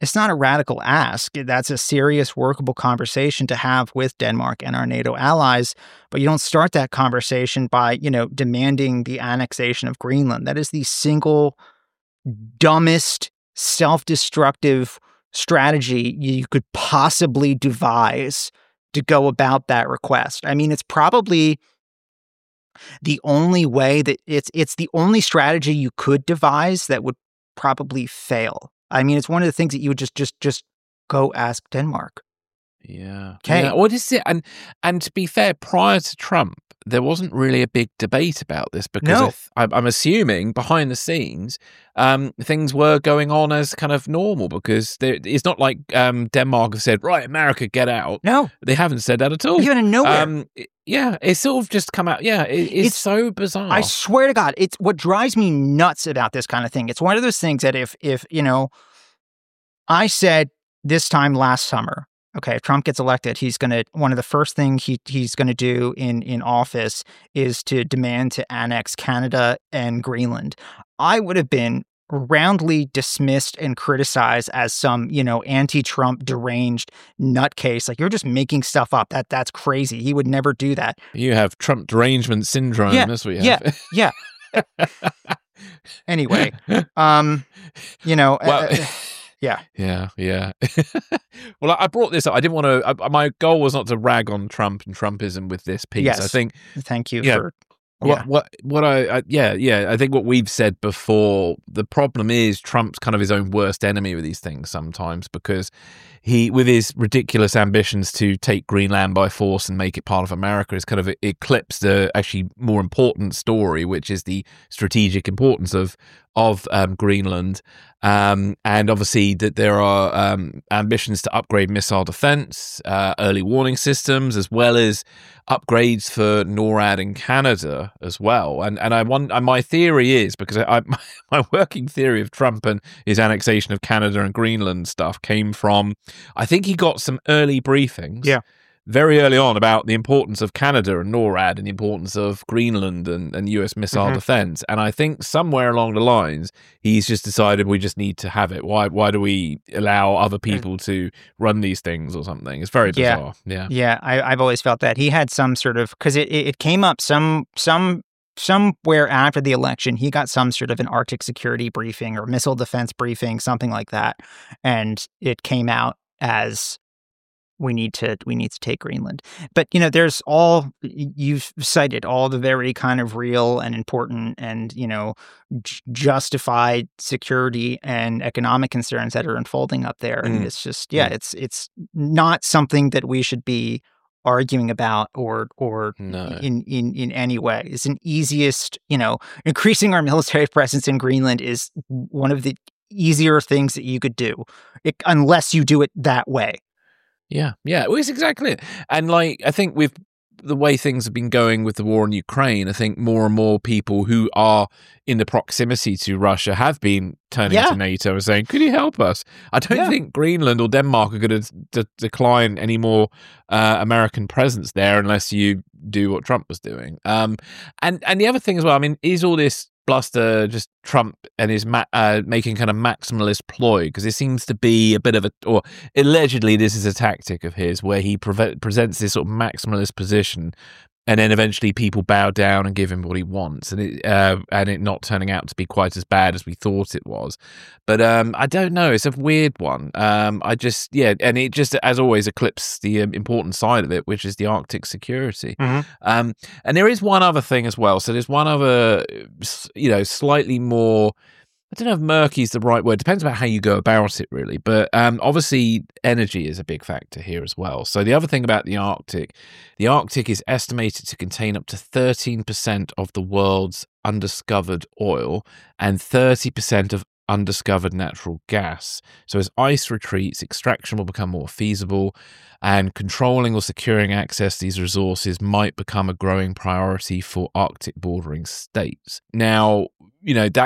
it's not a radical ask. That's a serious, workable conversation to have with Denmark and our NATO allies. But you don't start that conversation by, you know, demanding the annexation of Greenland. That is the single dumbest, self-destructive strategy you could possibly devise to go about that request. I mean, it's probably the only way that it's it's the only strategy you could devise that would probably fail. I mean, it's one of the things that you would just just just go ask Denmark. Yeah. Okay. Yeah. What is it? And and to be fair, prior to Trump, there wasn't really a big debate about this because No. I th- I'm I'm assuming behind the scenes, um, things were going on as kind of normal because there, it's not like um, Denmark have said, right, America, get out. No, They haven't said that at all. even in nowhere. Um, it- yeah, it's sort of just come out. Yeah, it, it's, It's- so bizarre. I swear to God, it's what drives me nuts about this kind of thing. It's one of those things that if if you know, I said this time last summer, okay, if Trump gets elected, he's gonna one of the first things he he's gonna do in in office is to demand to annex Canada and Greenland. I would have been roundly dismissed and criticized as some, you know, anti-Trump deranged nutcase. Like, you're just making stuff up. That that's crazy. He would never do that. You have Trump derangement syndrome. Yeah, That's what you yeah, have. yeah. Anyway, um, you know, Well, uh, yeah. Yeah, yeah. Well, I I brought this up. I didn't want to. I, my goal was not to rag on Trump and Trumpism with this piece. Yes. I think Thank you Yeah. for. what Yeah. what what I, I yeah yeah. I think what we've said before. The problem is Trump's kind of his own worst enemy with these things sometimes because he, with his ridiculous ambitions to take Greenland by force and make it part of America, has kind of eclipsed the actually more important story, which is the strategic importance of of um, Greenland. Um, and obviously that there are um, ambitions to upgrade missile defense, uh, early warning systems, as well as upgrades for NORAD in Canada as well. And and I want and my theory is because I, I my working theory of Trump and his annexation of Canada and Greenland stuff came from, I think he got some early briefings. Yeah. Very early on about the importance of Canada and NORAD and the importance of Greenland and, and U S missile Mhm. defense. And I think somewhere along the lines, he's just decided we just need to have it. Why Why do we allow other people to run these things or something? It's very Yeah. bizarre. Yeah. Yeah, I, I've always felt that he had some sort of because it, it it came up some some somewhere after the election. He got some sort of an Arctic security briefing or missile defense briefing, something like that, and it came out as we need to we need to take Greenland. But you know, there's all y- you've cited all the very kind of real and important and you know j- justified security and economic concerns that are unfolding up there, and Mm. it's just yeah, Mm. it's it's not something that we should be arguing about or or No. in in in any way. It's an easiest you know increasing our military presence in Greenland is one of the easier things that you could do, it, unless you do it that way. Yeah, yeah, well, it's exactly it. And like, I think with the way things have been going with the war in Ukraine, I think more and more people who are in the proximity to Russia have been turning Yeah. to NATO and saying, "Could you help us?" I don't Yeah. think Greenland or Denmark are going to d- decline any more uh, American presence there unless you do what Trump was doing. Um, and and the other thing as well, I mean, is all this bluster just Trump and his ma- uh, making kind of maximalist ploy? Because it seems to be a bit of a, or allegedly this is a tactic of his where he pre- presents this sort of maximalist position and then eventually people bow down and give him what he wants, and it uh, and it not turning out to be quite as bad as we thought it was. But um, I don't know. It's a weird one. Um, I just yeah, and it just as always eclipses the um, important side of it, which is the Arctic security. Mhm. Um, and there is one other thing as well. So there's one other, you know, slightly more. I don't know if murky is the right word. Depends about how you go about it, really. But um, obviously, energy is a big factor here as well. So the other thing about the Arctic, the Arctic is estimated to contain up to thirteen percent of the world's undiscovered oil and thirty percent of undiscovered natural gas. So as ice retreats, extraction will become more feasible, and controlling or securing access to these resources might become a growing priority for Arctic bordering states. Now, you know, that could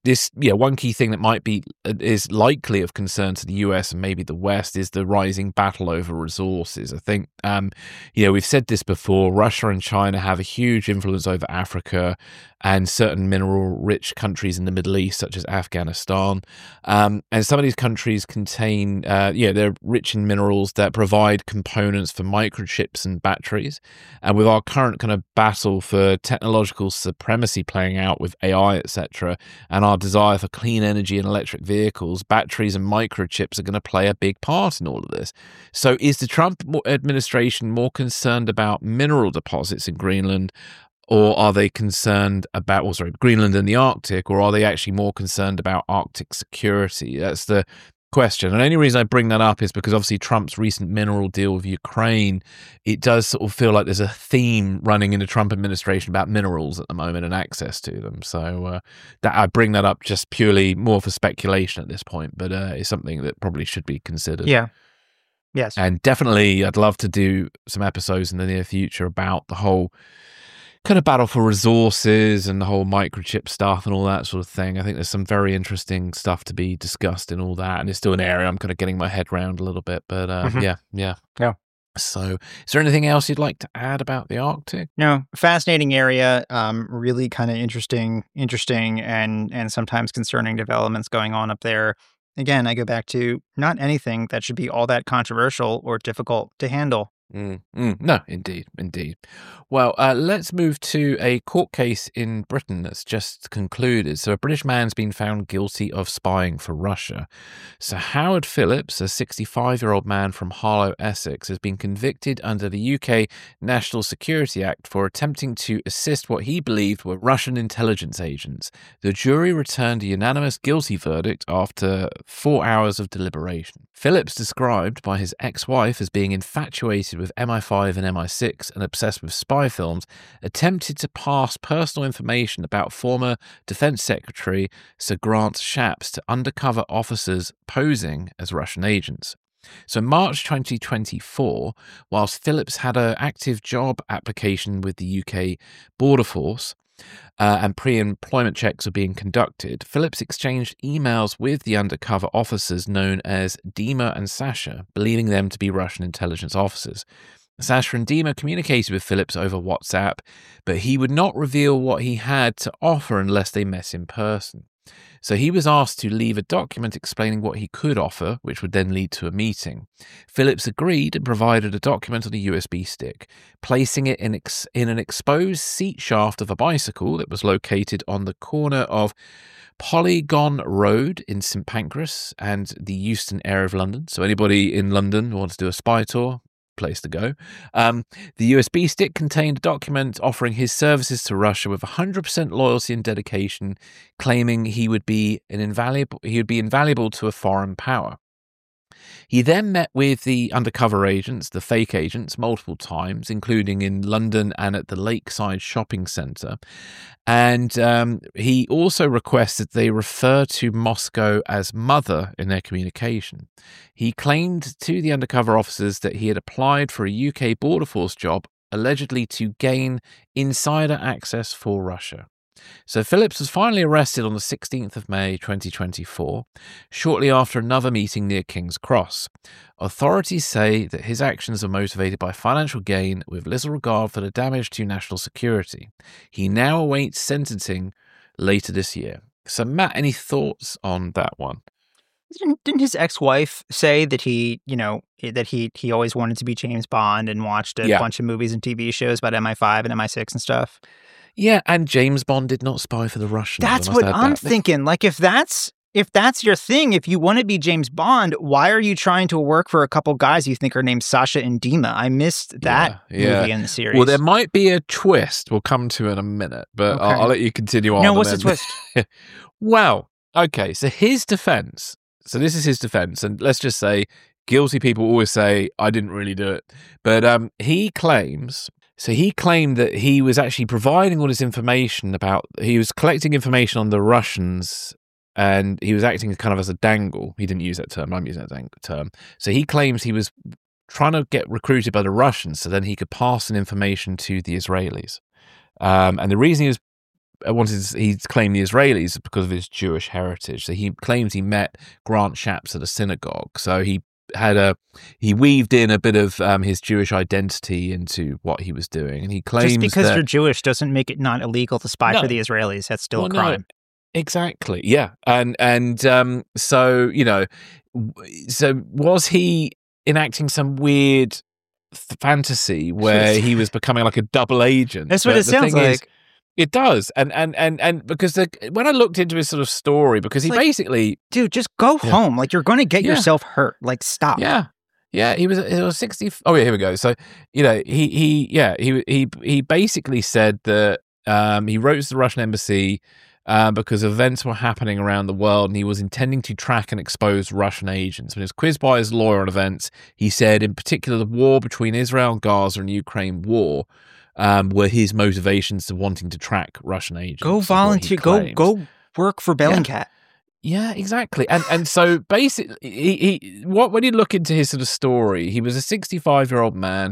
this, yeah, one key thing that might be is likely of concern to the U S and maybe the West is the rising battle over resources. I think, um, you know, we've said this before. Russia and China have a huge influence over Africa and certain mineral-rich countries in the Middle East, such as Afghanistan. Um, and some of these countries contain, uh, yeah, they're rich in minerals that provide components for microchips and batteries. And with our current kind of battle for technological supremacy playing out with A I, et cetera, and our desire for clean energy and electric vehicles, batteries and microchips are going to play a big part in all of this. So is the Trump administration more concerned about mineral deposits in Greenland, or are they concerned about, well, sorry, Greenland and the Arctic, or are they actually more concerned about Arctic security? That's the question. And the only reason I bring that up is because obviously Trump's recent mineral deal with Ukraine, it does sort of feel like there's a theme running in the Trump administration about minerals at the moment and access to them. So uh, that I bring that up just purely more for speculation at this point, but uh, it's something that probably should be considered. Yeah. Yes. And definitely I'd love to do some episodes in the near future about the whole kind of battle for resources and the whole microchip stuff and all that sort of thing. I think there's some very interesting stuff to be discussed in all that, and it's still an area I'm kind of getting my head around a little bit. But uh, mm-hmm. yeah, yeah, yeah. So, is there anything else you'd like to add about the Arctic? No, fascinating area. Um, really kind of interesting, interesting, and and sometimes concerning developments going on up there. Again, I go back to not anything that should be all that controversial or difficult to handle. Mm, mm, no, indeed, indeed. Well, uh, let's move to a court case in Britain that's just concluded. So a British man's been found guilty of spying for Russia. So Howard Phillips, a sixty-five-year-old man from Harlow, Essex, has been convicted under the U K National Security Act for attempting to assist what he believed were Russian intelligence agents. The jury returned a unanimous guilty verdict after four hours of deliberation. Phillips, described by his ex-wife as being infatuated with M I five and M I six and obsessed with spy films, attempted to pass personal information about former Defense Secretary Sir Grant Shapps to undercover officers posing as Russian agents. So in March twenty twenty-four, whilst Phillips had an active job application with the U K Border Force, Uh, and pre-employment checks are being conducted, Phillips exchanged emails with the undercover officers known as Dima and Sasha, believing them to be Russian intelligence officers. Sasha and Dima communicated with Phillips over WhatsApp, but he would not reveal what he had to offer unless they met in person. So he was asked to leave a document explaining what he could offer, which would then lead to a meeting. Phillips agreed and provided a document on a U S B stick, placing it in, ex- in an exposed seat shaft of a bicycle that was located on the corner of Polygon Road in St Pancras and the Euston area of London. So anybody in London who wants to do a spy tour, place to go. Um, the U S B stick contained a document offering his services to Russia with one hundred percent loyalty and dedication, claiming he would be an invaluable he would be invaluable to a foreign power. He then met with the undercover agents, the fake agents, multiple times, including in London and at the Lakeside Shopping Centre. And um, he also requested they refer to Moscow as mother in their communication. He claimed to the undercover officers that he had applied for a U K Border Force job, allegedly to gain insider access for Russia. So Phillips was finally arrested on the sixteenth of May twenty twenty-four, shortly after another meeting near King's Cross. Authorities say that his actions are motivated by financial gain with little regard for the damage to national security. He now awaits sentencing later this year. So Matt, any thoughts on that one? Didn't, didn't his ex-wife say that he, you know, that he he always wanted to be James Bond and watched a yeah. bunch of movies and T V shows about M I five and M I six and stuff? Yeah, and James Bond did not spy for the Russians. That's what I'm that. thinking. Like, if that's if that's your thing, if you want to be James Bond, why are you trying to work for a couple guys you think are named Sasha and Dima? I missed that yeah, movie yeah. in the series. Well, there might be a twist. We'll come to in a minute, but okay. I'll, I'll let you continue on. No, what's then... the twist? Well, okay, so his defense. So this is his defense, and let's just say guilty people always say, I didn't really do it. But um, he claims... So he claimed that he was actually providing all this information about, he was collecting information on the Russians and he was acting kind of as a dangle. He didn't use that term, I'm using that term. So he claims he was trying to get recruited by the Russians so then he could pass on information to the Israelis. Um, and the reason he was wanted to, he claimed the Israelis because of his Jewish heritage. So he claims he met Grant Shapps at a synagogue. So he had a he weaved in a bit of um, his Jewish identity into what he was doing, and he claims just because that, you're Jewish doesn't make it not illegal to spy no, for the Israelis. That's still well, a crime. No, exactly. Yeah, and and um, so you know, so was he enacting some weird fantasy where he was becoming like a double agent? That's what but it sounds like. Is, it does, and and and and because the, when I looked into his sort of story, because he like, basically, dude, just go yeah. home. Like you're going to get yeah. yourself hurt. Like stop. Yeah, yeah. He was he was sixty. Oh yeah, here we go. So you know, he he yeah he he he basically said that um, he wrote to the Russian embassy. Um, because events were happening around the world, and he was intending to track and expose Russian agents. When he was quizzed by his lawyer on events, he said, in particular, the war between Israel and Gaza and Ukraine war um, were his motivations to wanting to track Russian agents. Go volunteer. Go go work for Bellingcat. Yeah. Yeah, exactly. And and so basically, he, he what when you look into his sort of story, he was a sixty-five-year-old man.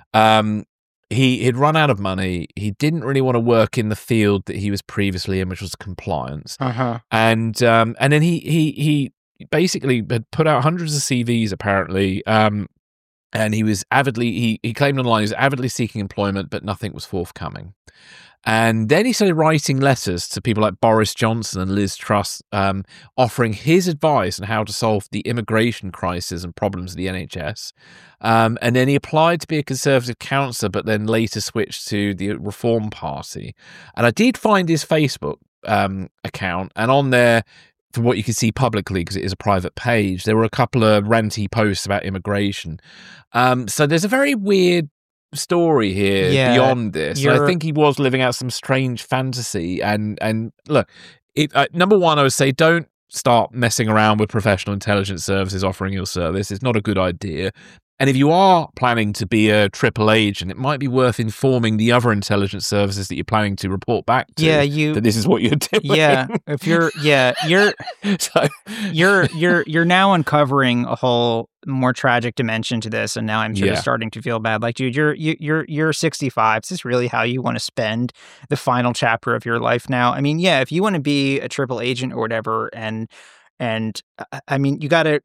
Um, He had run out of money. He didn't really want to work in the field that he was previously in, which was compliance. Uh-huh. And um, and then he he he basically had put out hundreds of C Vs apparently. Um, and he was avidly he he claimed online he was avidly seeking employment, but nothing was forthcoming. And then he started writing letters to people like Boris Johnson and Liz Truss, um, offering his advice on how to solve the immigration crisis and problems of the N H S. Um, and then he applied to be a Conservative councillor, but then later switched to the Reform Party. And I did find his Facebook um, account, and on there, from what you can see publicly, because it is a private page, there were a couple of ranty posts about immigration. Um, so there's a very weird story here yeah, beyond this. I think he was living out some strange fantasy. And and look, it, uh, number one, I would say don't start messing around with professional intelligence services offering your service. It's not a good idea. And if you are planning to be a triple agent, it might be worth informing the other intelligence services that you're planning to report back to. Yeah, you. That this is what you're doing. Yeah, if you're, yeah, you're, so, you're, you're, you're now uncovering a whole more tragic dimension to this, and now I'm sort yeah. of starting to feel bad. Like, dude, you're, you, you're, you're sixty-five. Is this really how you want to spend the final chapter of your life now? I mean, yeah, if you want to be a triple agent or whatever, and, and I mean, you got to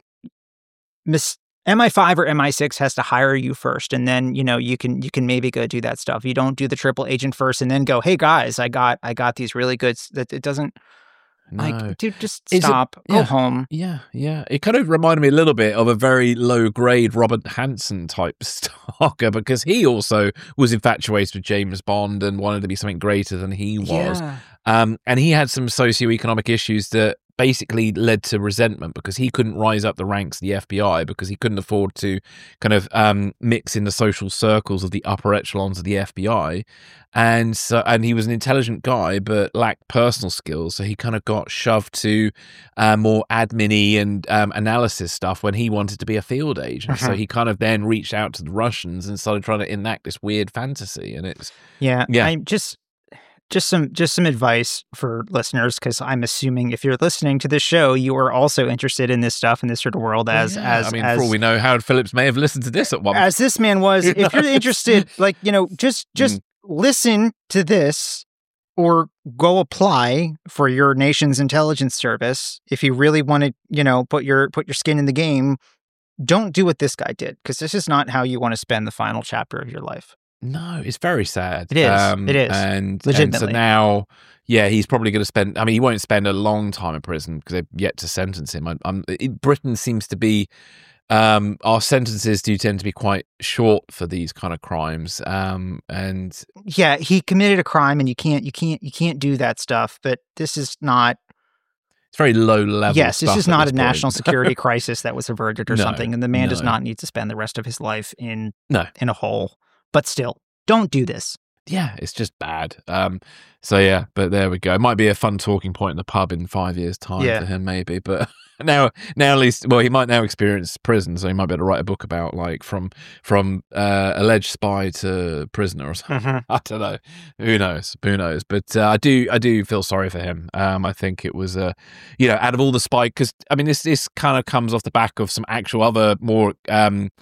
miss. M I five or M I six has to hire you first, and then you know you can you can maybe go do that stuff. You don't do the triple agent first, and then go, "Hey guys, I got I got these really good." That it doesn't no. like, dude, just Is stop, it, go yeah, home. Yeah, yeah. It kind of reminded me a little bit of a very low grade Robert Hansen type stalker, because he also was infatuated with James Bond and wanted to be something greater than he was. Yeah. Um, and he had some socioeconomic issues that basically led to resentment, because he couldn't rise up the ranks of the F B I because he couldn't afford to kind of um, mix in the social circles of the upper echelons of the F B I. And so, and he was an intelligent guy, but lacked personal skills. So he kind of got shoved to uh, more admin-y and um, analysis stuff when he wanted to be a field agent. Uh-huh. So he kind of then reached out to the Russians and started trying to enact this weird fantasy. And it's, Yeah, yeah. I'm just just some just some advice for listeners, because I'm assuming if you're listening to this show, you are also interested in this stuff in this sort of world as yeah. as I mean, as, for all we know, Howard Phillips may have listened to this at one point. as this man was. You If know, you're interested, like you know, just just Mm. listen to this or go apply for your nation's intelligence service if you really want to, you know, put your put your skin in the game. Don't do what this guy did, because this is not how you want to spend the final chapter of your life. No, it's very sad. It is. Um, It is. And, Legitimately. and so now, yeah, he's probably going to spend, I mean, he won't spend a long time in prison because they've yet to sentence him. I, I'm, it, Britain seems to be, um, our sentences do tend to be quite short for these kind of crimes. Um, and Yeah, he committed a crime, and you can't you can't you can't do that stuff. But this is not. it's very low level. Yes, this stuff is at not this a national point. security crisis that was averted or No, something, and the man does no. not need to spend the rest of his life in No. in a hole. But still, don't do this. Yeah, it's just bad. Um, so yeah, but there we go. It might be a fun talking point in the pub in five years' time Yeah. for him, maybe. But now, now at least, well, he might now experience prison, so he might be able to write a book about like from from uh, alleged spy to prisoner or something. Mhm. I don't know. Who knows? Who knows? But uh, I do, I do feel sorry for him. Um, I think it was, uh, you know, out of all the spy, because I mean, this this kind of comes off the back of some actual other more. Um,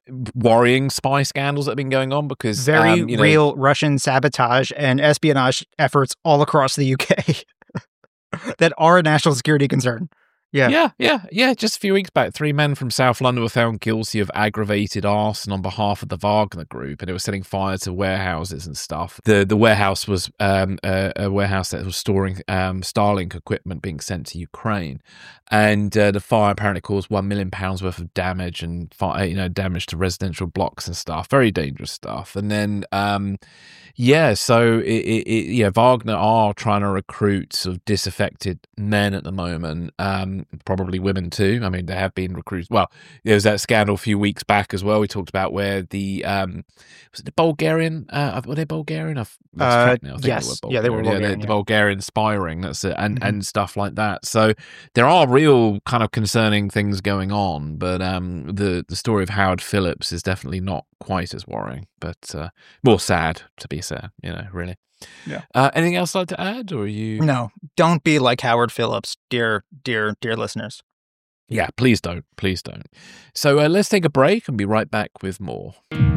worrying spy scandals that have been going on because very um, you know, real Russian sabotage and espionage efforts all across the U K that are a national security concern. Yeah. yeah, yeah, yeah. Just a few weeks back, three men from South London were found guilty of aggravated arson on behalf of the Wagner Group, and they were setting fire to warehouses and stuff. The the warehouse was um, a, a warehouse that was storing um, Starlink equipment being sent to Ukraine, and uh, the fire apparently caused one million pounds worth of damage and fire, you know, damage to residential blocks and stuff. Very dangerous stuff. And then, um, yeah, so it, it, it, yeah, Wagner are trying to recruit sort of disaffected men at the moment. Um, probably women too. I mean, they have been recruited. Well, there was that scandal a few weeks back as well. We talked about where the um, was it the Bulgarian? Uh, were they Bulgarian? I've lost Uh, track now. I think yes. they were Yeah, they were Bulgarian. Bulgarian, the, yeah. the Bulgarian spying. That's it, and Mhm. and stuff like that. So there are real kind of concerning things going on, but um, the the story of Howard Phillips is definitely not quite as worrying, but uh, more sad to be sad. You know, really. Yeah. Uh, anything else like to add, or are you? No, don't be like Howard Phillips, dear, dear, dear listeners. Yeah, please don't. Please don't. So uh, let's take a break and be right back with more.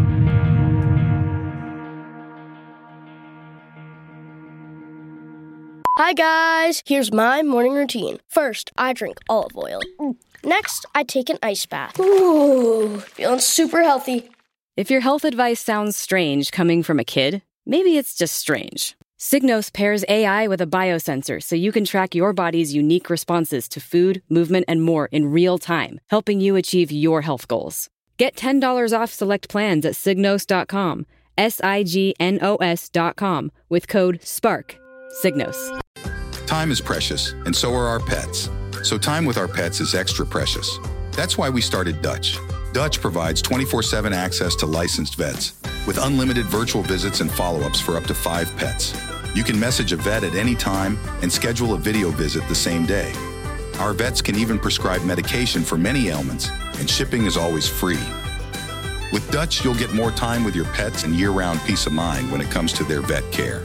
Hi guys, here's my morning routine. First, I drink olive oil. Next, I take an ice bath. Ooh, feeling super healthy. If your health advice sounds strange coming from a kid, maybe it's just strange. Signos pairs A I with a biosensor so you can track your body's unique responses to food, movement, and more in real time, helping you achieve your health goals. Get ten dollars off select plans at signos dot com, S I G N O S dot com, with code SPARK. Signos. Time is precious, and so are our pets. So time with our pets is extra precious. That's why we started Dutch. Dutch provides twenty-four seven access to licensed vets with unlimited virtual visits and follow-ups for up to five pets. You can message a vet at any time and schedule a video visit the same day. Our vets can even prescribe medication for many ailments, and shipping is always free. With Dutch, you'll get more time with your pets and year-round peace of mind when it comes to their vet care.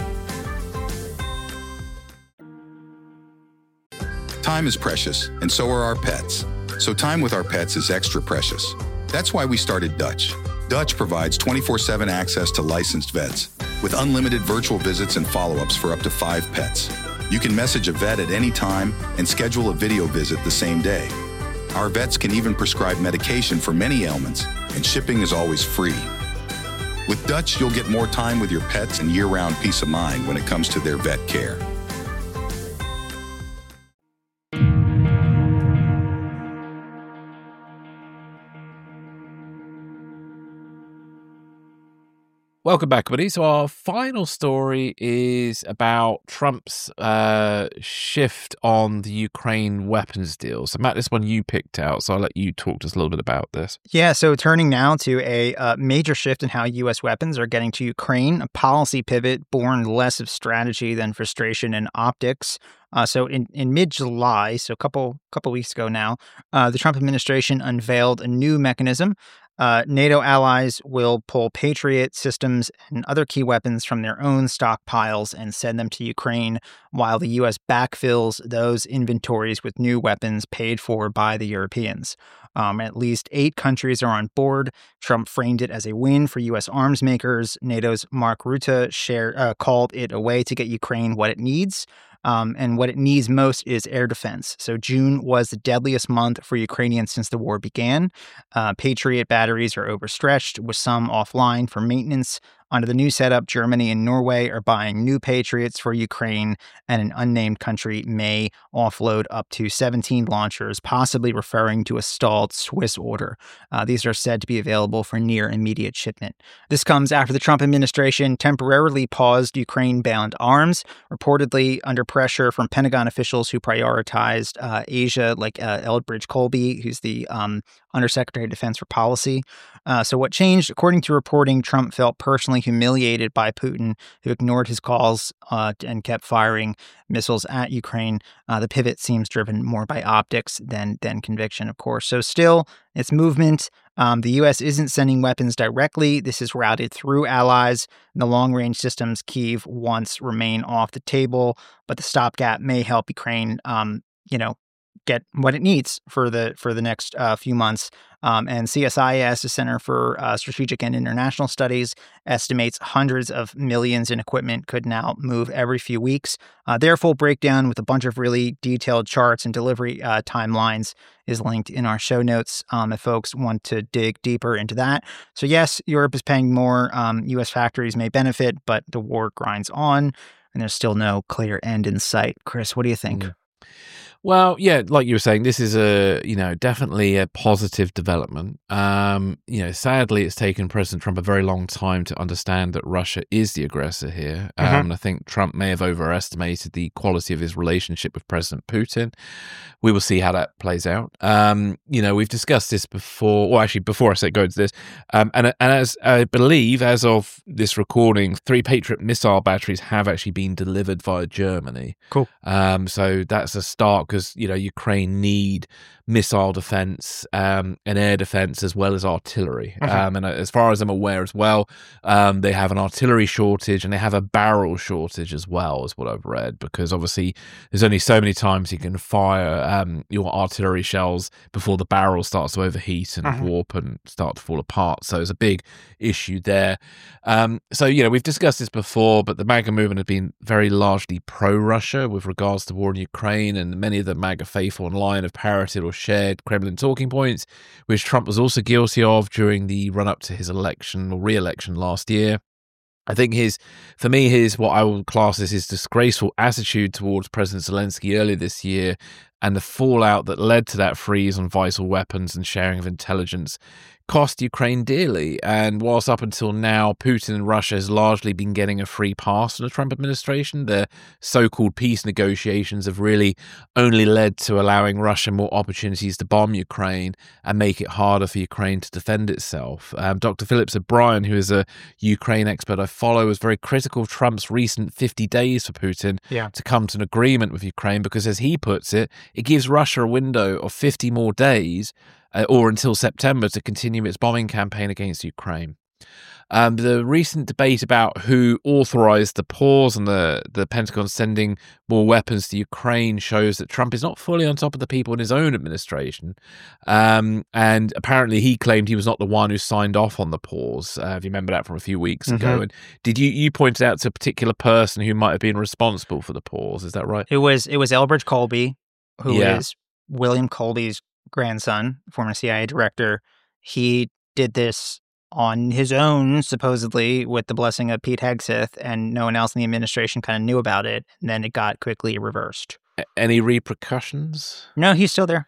Time is precious, and so are our pets. So time with our pets is extra precious. That's why we started Dutch. Dutch provides twenty-four seven access to licensed vets with unlimited virtual visits and follow-ups for up to five pets. You can message a vet at any time and schedule a video visit the same day. Our vets can even prescribe medication for many ailments, and shipping is always free. With Dutch, you'll get more time with your pets and year-round peace of mind when it comes to their vet care. Welcome back, everybody. So our final story is about Trump's uh, shift on the Ukraine weapons deal. So, Matt, this one you picked out, so I'll let you talk to us a little bit about this. Yeah, so turning now to a uh, major shift in how U S weapons are getting to Ukraine, a policy pivot born less of strategy than frustration and optics. Uh, so in, in mid-July, so a couple couple weeks ago now, uh, the Trump administration unveiled a new mechanism. Uh, NATO allies will pull Patriot systems and other key weapons from their own stockpiles and send them to Ukraine, while the U S backfills those inventories with new weapons paid for by the Europeans. Um, at least eight countries are on board. Trump framed it as a win for U S arms makers. NATO's Mark Rutte shared, uh, called it a way to get Ukraine what it needs. Um, and what it needs most is air defense. So June was the deadliest month for Ukrainians since the war began. Uh, Patriot batteries are overstretched, with some offline for maintenance. Under the new setup, Germany and Norway are buying new Patriots for Ukraine, and an unnamed country may offload up to seventeen launchers, possibly referring to a stalled Swiss order. Uh, these are said to be available for near immediate shipment. This comes after the Trump administration temporarily paused Ukraine-bound arms, reportedly under pressure from Pentagon officials who prioritized uh, Asia, like uh, Eldridge Colby, who's the um, Undersecretary of Defense for Policy. Uh, so what changed? According to reporting, Trump felt personally humiliated by Putin, who ignored his calls uh, and kept firing missiles at Ukraine. Uh, the pivot seems driven more by optics than than conviction, of course. So still, it's movement. Um, the U S isn't sending weapons directly. This is routed through allies. The long-range systems Kyiv wants remain off the table, but the stopgap may help Ukraine, um, you know, get what it needs for the for the next uh, few months. Um, and C S I S, the Center for uh, Strategic and International Studies, estimates hundreds of millions in equipment could now move every few weeks. Uh, their full breakdown with a bunch of really detailed charts and delivery uh, timelines is linked in our show notes um, if folks want to dig deeper into that. So yes, Europe is paying more. Um, U S factories may benefit, but the war grinds on, and there's still no clear end in sight. Chris, what do you think? Mm. Well, yeah, like you were saying, this is a, you know, definitely a positive development. Um, you know, sadly, it's taken President Trump a very long time to understand that Russia is the aggressor here. Um, Mhm. and I think Trump may have overestimated the quality of his relationship with President Putin. We will see how that plays out. Um, you know, we've discussed this before, or actually before I say go into this, um, and, and as I believe, as of this recording, three Patriot missile batteries have actually been delivered via Germany. Cool. Um, so that's a start because, you know, Ukraine need missile defense um, and air defense as well as artillery. Mhm. Um, and as far as I'm aware as well, um, they have an artillery shortage and they have a barrel shortage as well, is what I've read, because obviously there's only so many times you can fire um, your artillery shells before the barrel starts to overheat and Mhm. warp and start to fall apart. So it's a big issue there. Um, so, you know, we've discussed this before, but the MAGA movement has been very largely pro-Russia with regards to war in Ukraine, and many of the MAGA faithful online have parroted or shared Kremlin talking points, which Trump was also guilty of during the run-up to his election or re-election last year. I think his, for me, his, what I would class as his disgraceful attitude towards President Zelensky earlier this year and the fallout that led to that freeze on vital weapons and sharing of intelligence cost Ukraine dearly. And whilst up until now, Putin and Russia has largely been getting a free pass from the Trump administration, their so-called peace negotiations have really only led to allowing Russia more opportunities to bomb Ukraine and make it harder for Ukraine to defend itself. Um, Doctor Phillips O'Brien, who is a Ukraine expert I follow, was very critical of Trump's recent fifty days for Putin Yeah. to come to an agreement with Ukraine because, as he puts it, it gives Russia a window of fifty more days uh, or until September to continue its bombing campaign against Ukraine. Um, the recent debate about who authorized the pause and the, the Pentagon sending more weapons to Ukraine shows that Trump is not fully on top of the people in his own administration. Um, and apparently he claimed he was not the one who signed off on the pause. Uh, if you remember that from a few weeks ago. Mhm. And did you, you pointed out to a particular person who might have been responsible for the pause. Is that right? It was it was Elbridge Colby, who is Yeah. William Colby's grandson, former C I A director. He did this on his own, supposedly, with the blessing of Pete Hegseth, and no one else in the administration kind of knew about it. And then it got quickly reversed. A- Any repercussions? No, he's still there.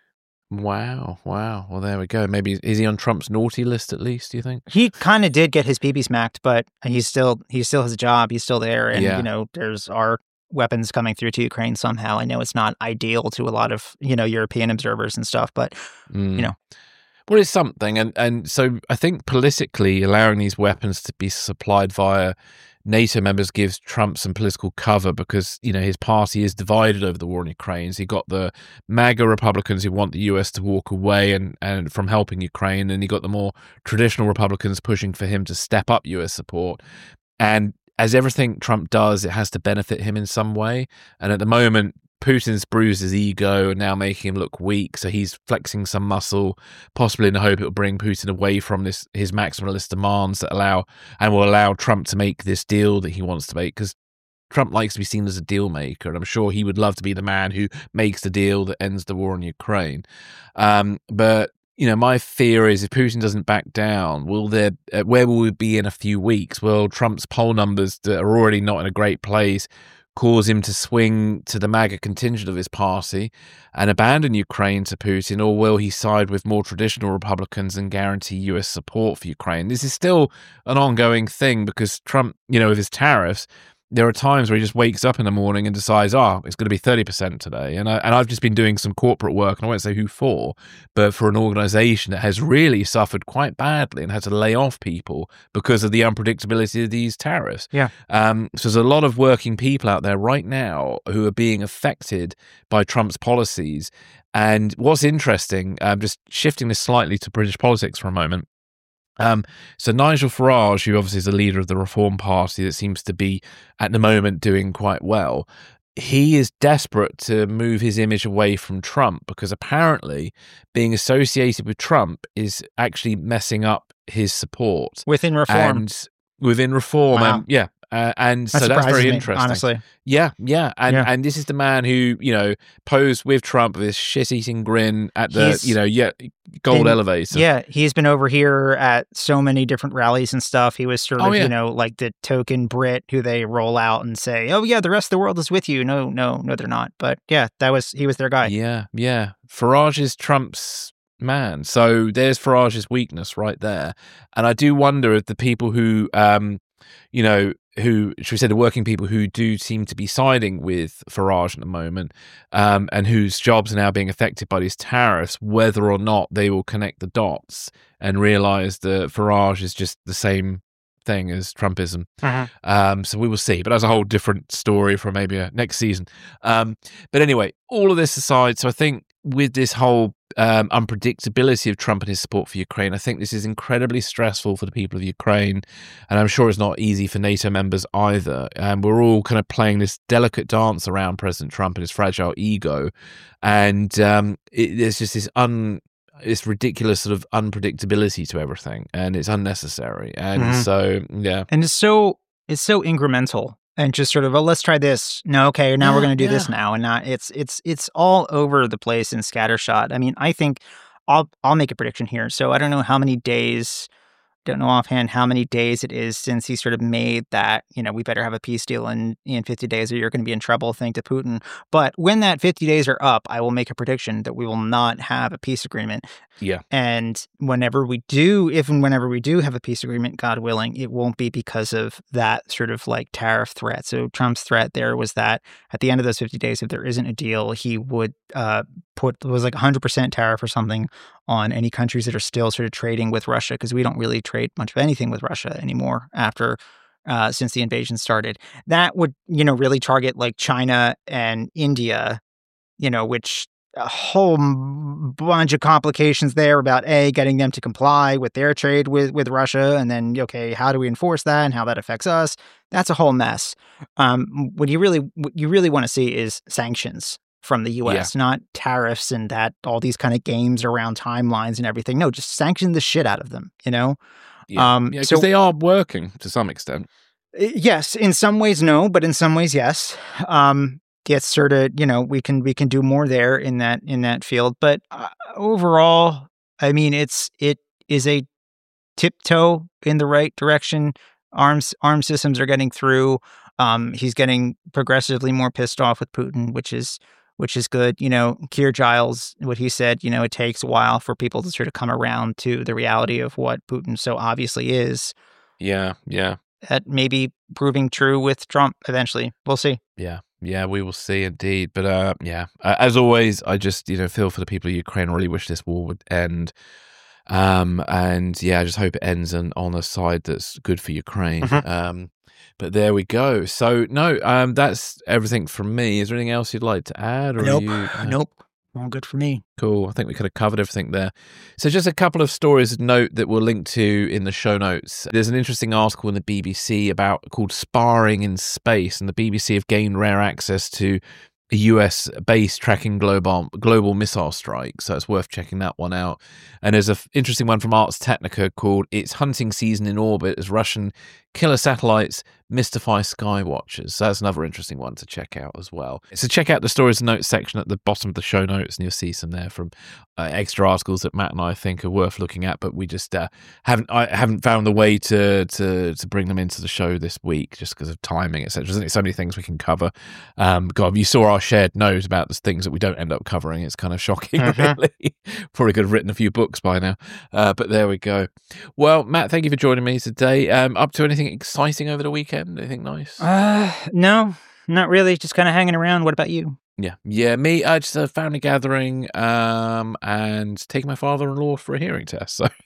Wow. Wow. Well, there we go. Maybe is he on Trump's naughty list at least, do you think? He kind of did get his P B smacked, but he's still he still has a job. He's still there, and Yeah. you know, there's our weapons coming through to Ukraine somehow. I know it's not ideal to a lot of you know European observers and stuff, but Mm. you know. Well, it's something. And, and so I think politically allowing these weapons to be supplied via NATO members gives Trump some political cover because, you know, his party is divided over the war in Ukraine. So you got the MAGA Republicans who want the U S to walk away and, and from helping Ukraine. And you got the more traditional Republicans pushing for him to step up U S support. And as everything Trump does, it has to benefit him in some way. And at the moment, Putin's bruised his ego and now making him look weak. So he's flexing some muscle, possibly in the hope it will bring Putin away from this his maximalist demands that allow and will allow Trump to make this deal that he wants to make. Because Trump likes to be seen as a deal maker, and I'm sure he would love to be the man who makes the deal that ends the war in Ukraine. Um, but you know, my fear is if Putin doesn't back down, will there? Uh, where will we be in a few weeks? Will Trump's poll numbers that are already not in a great place cause him to swing to the MAGA contingent of his party and abandon Ukraine to Putin, or will he side with more traditional Republicans and guarantee U S support for Ukraine? This is still an ongoing thing because Trump, you know, with his tariffs, there are times where he just wakes up in the morning and decides, oh, it's going to be thirty percent today. And, I, and I've just been doing some corporate work, and I won't say who for, but for an organization that has really suffered quite badly and had to lay off people because of the unpredictability of these tariffs. Yeah. Um, so there's a lot of working people out there right now who are being affected by Trump's policies. And what's interesting, um, just shifting this slightly to British politics for a moment, Um, so Nigel Farage, who obviously is the leader of the Reform Party that seems to be at the moment doing quite well, he is desperate to move his image away from Trump because apparently being associated with Trump is actually messing up his support within reform. And within reform, Wow. and yeah, uh, and That so that's very surprises me, interesting. honestly. Yeah, yeah, and Yeah. and this is the man who you know posed with Trump with this shit-eating grin at the He's you know yeah gold been- elevator. Yeah, he's been over here at so many different rallies and stuff. He was sort of, Oh, yeah. you know, like the token Brit who they roll out and say, "Oh yeah, the rest of the world is with you." No, no, no, they're not. But yeah, that was he was their guy. Yeah, yeah. Farage is Trump's man. So there's Farage's weakness right there. And I do wonder if the people who, um, you know, who, should we say, the working people who do seem to be siding with Farage at the moment, um, and whose jobs are now being affected by these tariffs, whether or not they will connect the dots and realize that Farage is just the same thing as Trumpism. Uh-huh. Um, so we will see, but that's a whole different story for maybe a next season. Um, but anyway, all of this aside, so I think with this whole um, unpredictability of Trump and his support for Ukraine, I think this is incredibly stressful for the people of Ukraine, and I'm sure it's not easy for NATO members either. And we're all kind of playing this delicate dance around President Trump and his fragile ego, and um, it, there's just this un. It's ridiculous sort of unpredictability to everything, and it's unnecessary. And Mhm. so, yeah. And it's so it's so incremental and just sort of, oh, let's try this. No, okay, now we're Yeah, going to do yeah. this now, and not it's it's it's all over the place in scattershot. I mean, I think I'll I'll make a prediction here. So I don't know how many days, don't know offhand how many days it is since he sort of made that, you know, we better have a peace deal in in fifty days or you're going to be in trouble thing to Putin. But when that fifty days are up, I will make a prediction that we will not have a peace agreement. Yeah. And whenever we do, if and whenever we do have a peace agreement, God willing, it won't be because of that sort of like tariff threat. So Trump's threat there was that at the end of those fifty days, if there isn't a deal, he would uh, put, it was like one hundred percent tariff or something on any countries that are still sort of trading with Russia, because we don't really trade much of anything with Russia anymore after, uh, since the invasion started. That would, you know, really target like China and India, you know, which a whole m- bunch of complications there about A, getting them to comply with their trade with, with Russia. And then, okay, how do we enforce that and how that affects us? That's a whole mess. Um, what you really, what you really want to see is sanctions from the U S, not tariffs and that all these kind of games around timelines and everything. No, just sanction the shit out of them, you know? Yeah, Um, yeah, because so- they are working to some extent. Uh, Yes, in some ways, no, but in some ways, yes. Um, it's sort of, you know, we can we can do more there in that in that field. But uh, overall, I mean, it's it is a tiptoe in the right direction. Arms arms systems are getting through. Um, he's getting progressively more pissed off with Putin, which is which is good. You know, Keir Giles, what he said, you know, it takes a while for people to sort of come around to the reality of what Putin so obviously is. Yeah, yeah, That may be proving true with Trump eventually. We'll see. yeah, yeah. We will see, indeed. But uh, yeah, uh, as always, I just you know feel for the people of Ukraine. I really wish this war would end. Um, and yeah, I just hope it ends on, on a side that's good for Ukraine. Mhm. Um, but there we go. So no, um, that's everything from me. Is there anything else you'd like to add? Or Nope. Are you, uh, Nope. All good for me. Cool. I think we could have covered everything there. So just a couple of stories of note that we'll link to in the show notes. There's an interesting article in the B B C about called Sparring in Space, and the B B C have gained rare access to a U S base tracking global global missile strikes, so it's worth checking that one out. And there's an f- interesting one from Ars Technica called "It's Hunting Season in Orbit as Russian Killer Satellites Mystify Skywatchers." So that's another interesting one to check out as well. So check out the stories and notes section at the bottom of the show notes, and you'll see some there from uh, extra articles that Matt and I think are worth looking at. But we just uh, haven't I haven't found the way to to to bring them into the show this week just because of timing, et cetera. There's so many things we can cover. Um, God, you saw our shared note about the things that we don't end up covering. It's kind of shocking, Mhm. really. Probably could have written a few books by now. Uh, but there we go. Well, Matt, thank you for joining me today. Um, up to anything exciting over the weekend? Anything nice? Uh, no, not really. Just kind of hanging around. What about you? Yeah, yeah. Me, uh, just a family gathering, um, and taking my father-in-law for a hearing test. So,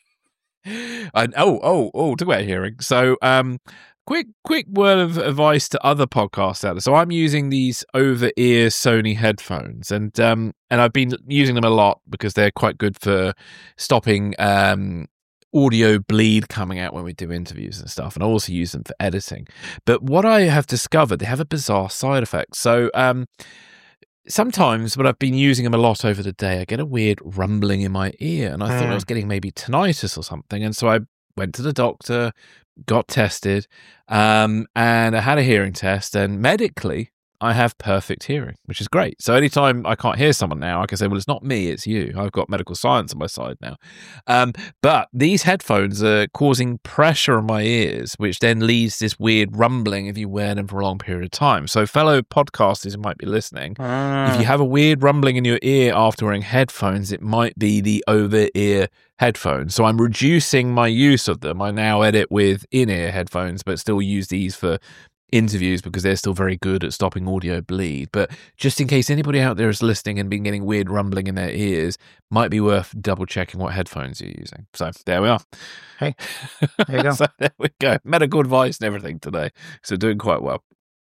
and oh, oh, oh, talk about hearing. So, um, quick, quick word of advice to other podcasts out there. So, I'm using these over-ear Sony headphones, and um, and I've been using them a lot because they're quite good for stopping um audio bleed coming out when we do interviews and stuff, and I also use them for editing. But what I have discovered, they have a bizarre side effect. So um, sometimes when I've been using them a lot over the day, I get a weird rumbling in my ear, and I mm. thought I was getting maybe tinnitus or something. And so I went to the doctor, got tested, um, and I had a hearing test, and medically, I have perfect hearing, which is great. So anytime I can't hear someone now, I can say, well, it's not me, it's you. I've got medical science on my side now. Um, but these headphones are causing pressure on my ears, which then leads this weird rumbling if you wear them for a long period of time. So fellow podcasters who might be listening, uh. if you have a weird rumbling in your ear after wearing headphones, it might be the over-ear headphones. So I'm reducing my use of them. I now edit with in-ear headphones, but still use these for interviews because they're still very good at stopping audio bleed. But just in case anybody out there is listening and been getting weird rumbling in their ears, might be worth double checking what headphones you're using. So there we are. Hey, there you go. So there we go. Medical advice and everything today. So doing quite well.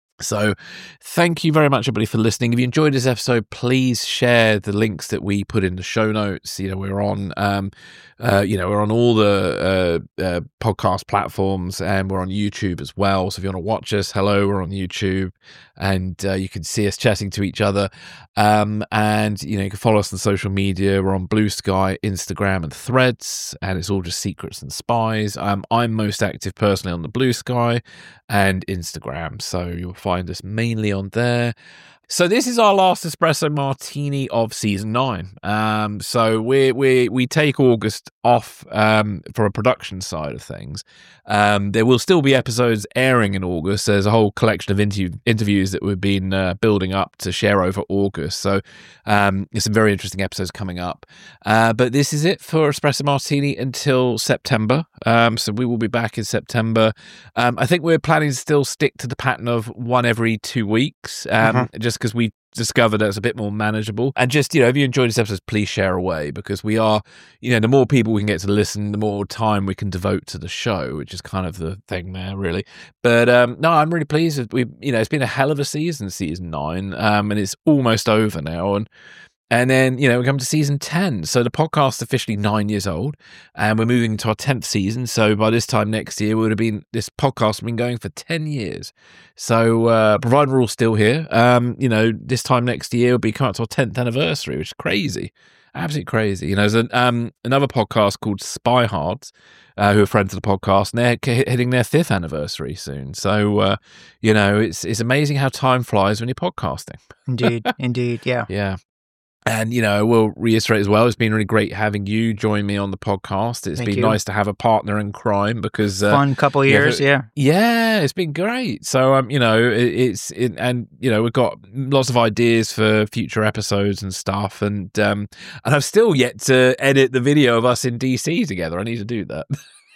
So thank you very much, everybody, for listening. If you enjoyed this episode, please share the links that we put in the show notes. You know, we're on, um, uh, you know, we're on all the uh, uh, podcast platforms, and we're on YouTube as well. So if you want to watch us, hello, we're on YouTube, and uh, you can see us chatting to each other. Um, and, you know, you can follow us on social media. We're on Blue Sky, Instagram, and Threads, and it's all just Secrets and Spies. Um, I'm most active personally on the Blue Sky and Instagram, so you'll find us mainly on there. So this is our last Espresso Martini of season nine. Um, so we we we take August off um, for a production side of things. Um, there will still be episodes airing in August. There's a whole collection of interview, interviews that we've been uh, building up to share over August. So um, there's some very interesting episodes coming up. Uh, but this is it for Espresso Martini until September. Um, so we will be back in September. Um, I think we're planning to still stick to the pattern of one every two weeks, um, mm-hmm. just because we discovered that it's a bit more manageable. And just, you know, if you enjoyed this episode, please share away, because we are, you know, the more people we can get to listen, the more time we can devote to the show, which is kind of the thing there, really. But um, no, I'm really pleased. We, you know, it's been a hell of a season, season nine, um, and it's almost over now. And And then, you know, we come to season ten. So the podcast's officially nine years old, and we're moving to our tenth season. So by this time next year, we would have been, this podcast has been going for ten years. So uh, provided we're all still here, um, you know, this time next year will be coming up to our tenth anniversary, which is crazy. Absolutely crazy. You know, there's an, um, another podcast called Spy Hards, uh, who are friends of the podcast, and they're hitting their fifth anniversary soon. So, uh, you know, it's it's amazing how time flies when you're podcasting. Indeed, indeed, yeah. Yeah. And, you know, I will reiterate as well, it's been really great having you join me on the podcast. It's Thank been you. nice to have a partner in crime, because... Uh, Fun couple of years, yeah. Yeah, it's been great. So, um, you know, it, it's... It, and, you know, we've got lots of ideas for future episodes and stuff. And, um, and I've still yet to edit the video of us in D C together. I need to do that.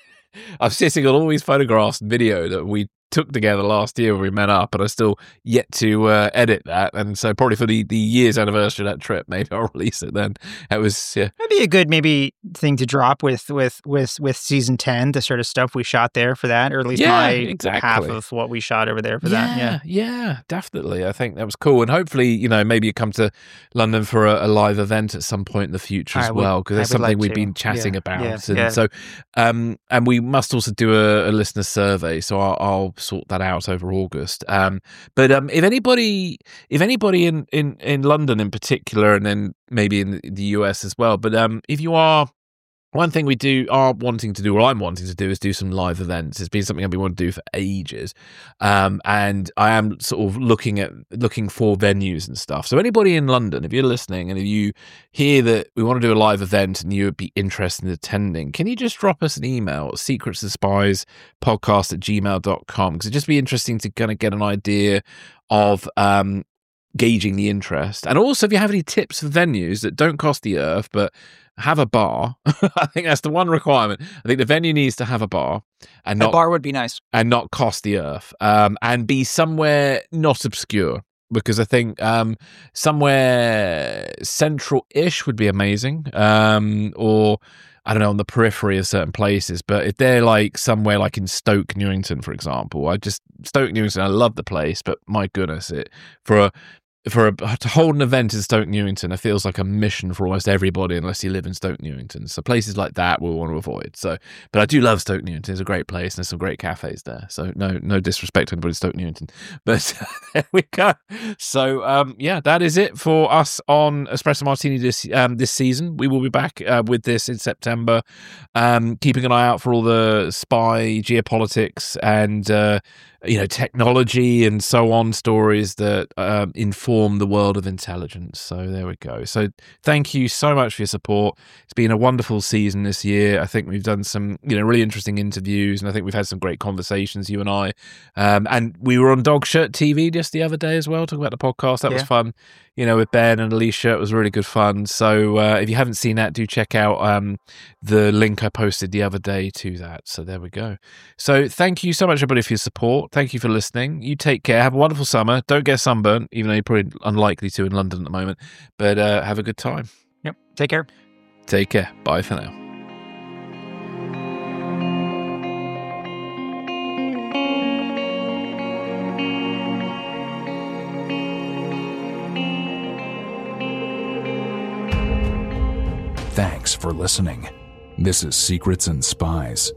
I'm sitting on all these photographs and video that we took together last year when we met up, and I still yet to uh, edit that. And so probably for the, the year's anniversary of that trip, maybe I'll release it then. It was, yeah. That'd be a good maybe thing to drop with with with with season ten, the sort of stuff we shot there for that, or at least yeah, my exactly. half of what we shot over there for yeah, that. Yeah, yeah, definitely. I think that was cool. And hopefully, you know, maybe you come to London for a, a live event at some point in the future as I would, well, because there's I would something like we've to. been chatting yeah, about. Yeah, and yeah. so, um, and we must also do a, a listener survey, so I'll, I'll sort that out over August. Um, but um, if anybody, if anybody in, in, in London in particular, and then maybe in the U S as well, but um, if you are, one thing we do are wanting to do, or I'm wanting to do, is do some live events. It's been something I've been wanting to do for ages, um, and I am sort of looking at looking for venues and stuff. So anybody in London, if you're listening and if you hear that we want to do a live event and you would be interested in attending, can you just drop us an email at secrets and spies podcast at gmail dot com, because it'd just be interesting to kind of get an idea of um, gauging the interest. And also, if you have any tips for venues that don't cost the earth but have a bar, I think that's the one requirement. I think the venue needs to have a bar, and not a bar would be nice, and not cost the earth, um, and be somewhere not obscure. Because I think um, somewhere central-ish would be amazing, um, or I don't know, on the periphery of certain places. But if they're like somewhere like in Stoke Newington, for example, I just Stoke Newington, I love the place, but my goodness, it for a for a, to hold an event in Stoke Newington, it feels like a mission for almost everybody unless you live in Stoke Newington. So places like that we'll want to avoid. So, but I do love Stoke Newington. It's a great place and there's some great cafes there. So no no disrespect to anybody in Stoke Newington. But there we go. So um, yeah, that is it for us on Espresso Martini this um, this season. We will be back uh, with this in September, um, keeping an eye out for all the spy, geopolitics, and uh, you know, technology and so on stories that um, inform the world of intelligence. So there we go. So thank you so much for your support. It's been a wonderful season this year. I think we've done some, you know, really interesting interviews, and I think we've had some great conversations, you and I. Um, and we were on Dog Shirt T V just the other day as well, talking about the podcast. That yeah. was fun. You know, with Ben and Alicia, it was really good fun. So uh, if you haven't seen that, do check out um, the link I posted the other day to that. So there we go. So thank you so much, everybody, for your support. Thank you for listening. You take care. Have a wonderful summer. Don't get sunburnt, even though you're probably unlikely to in London at the moment. But uh, have a good time. Yep. Take care. Take care. Bye for now. Thanks for listening. This is Secrets and Spies.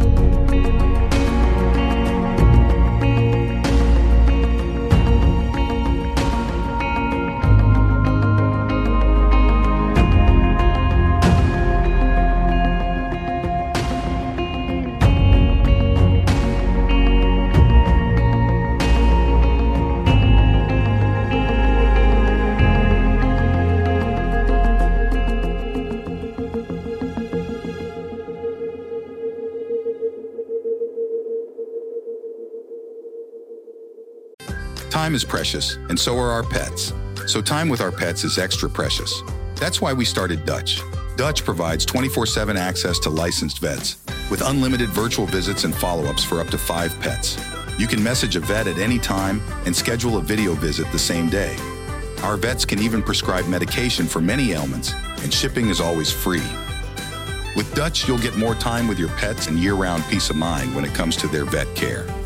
Time is precious, and so are our pets. So time with our pets is extra precious. That's why we started Dutch. Dutch provides twenty-four seven access to licensed vets, with unlimited virtual visits and follow-ups for up to five pets. You can message a vet at any time and schedule a video visit the same day. Our vets can even prescribe medication for many ailments, and shipping is always free. With Dutch, you'll get more time with your pets and year-round peace of mind when it comes to their vet care.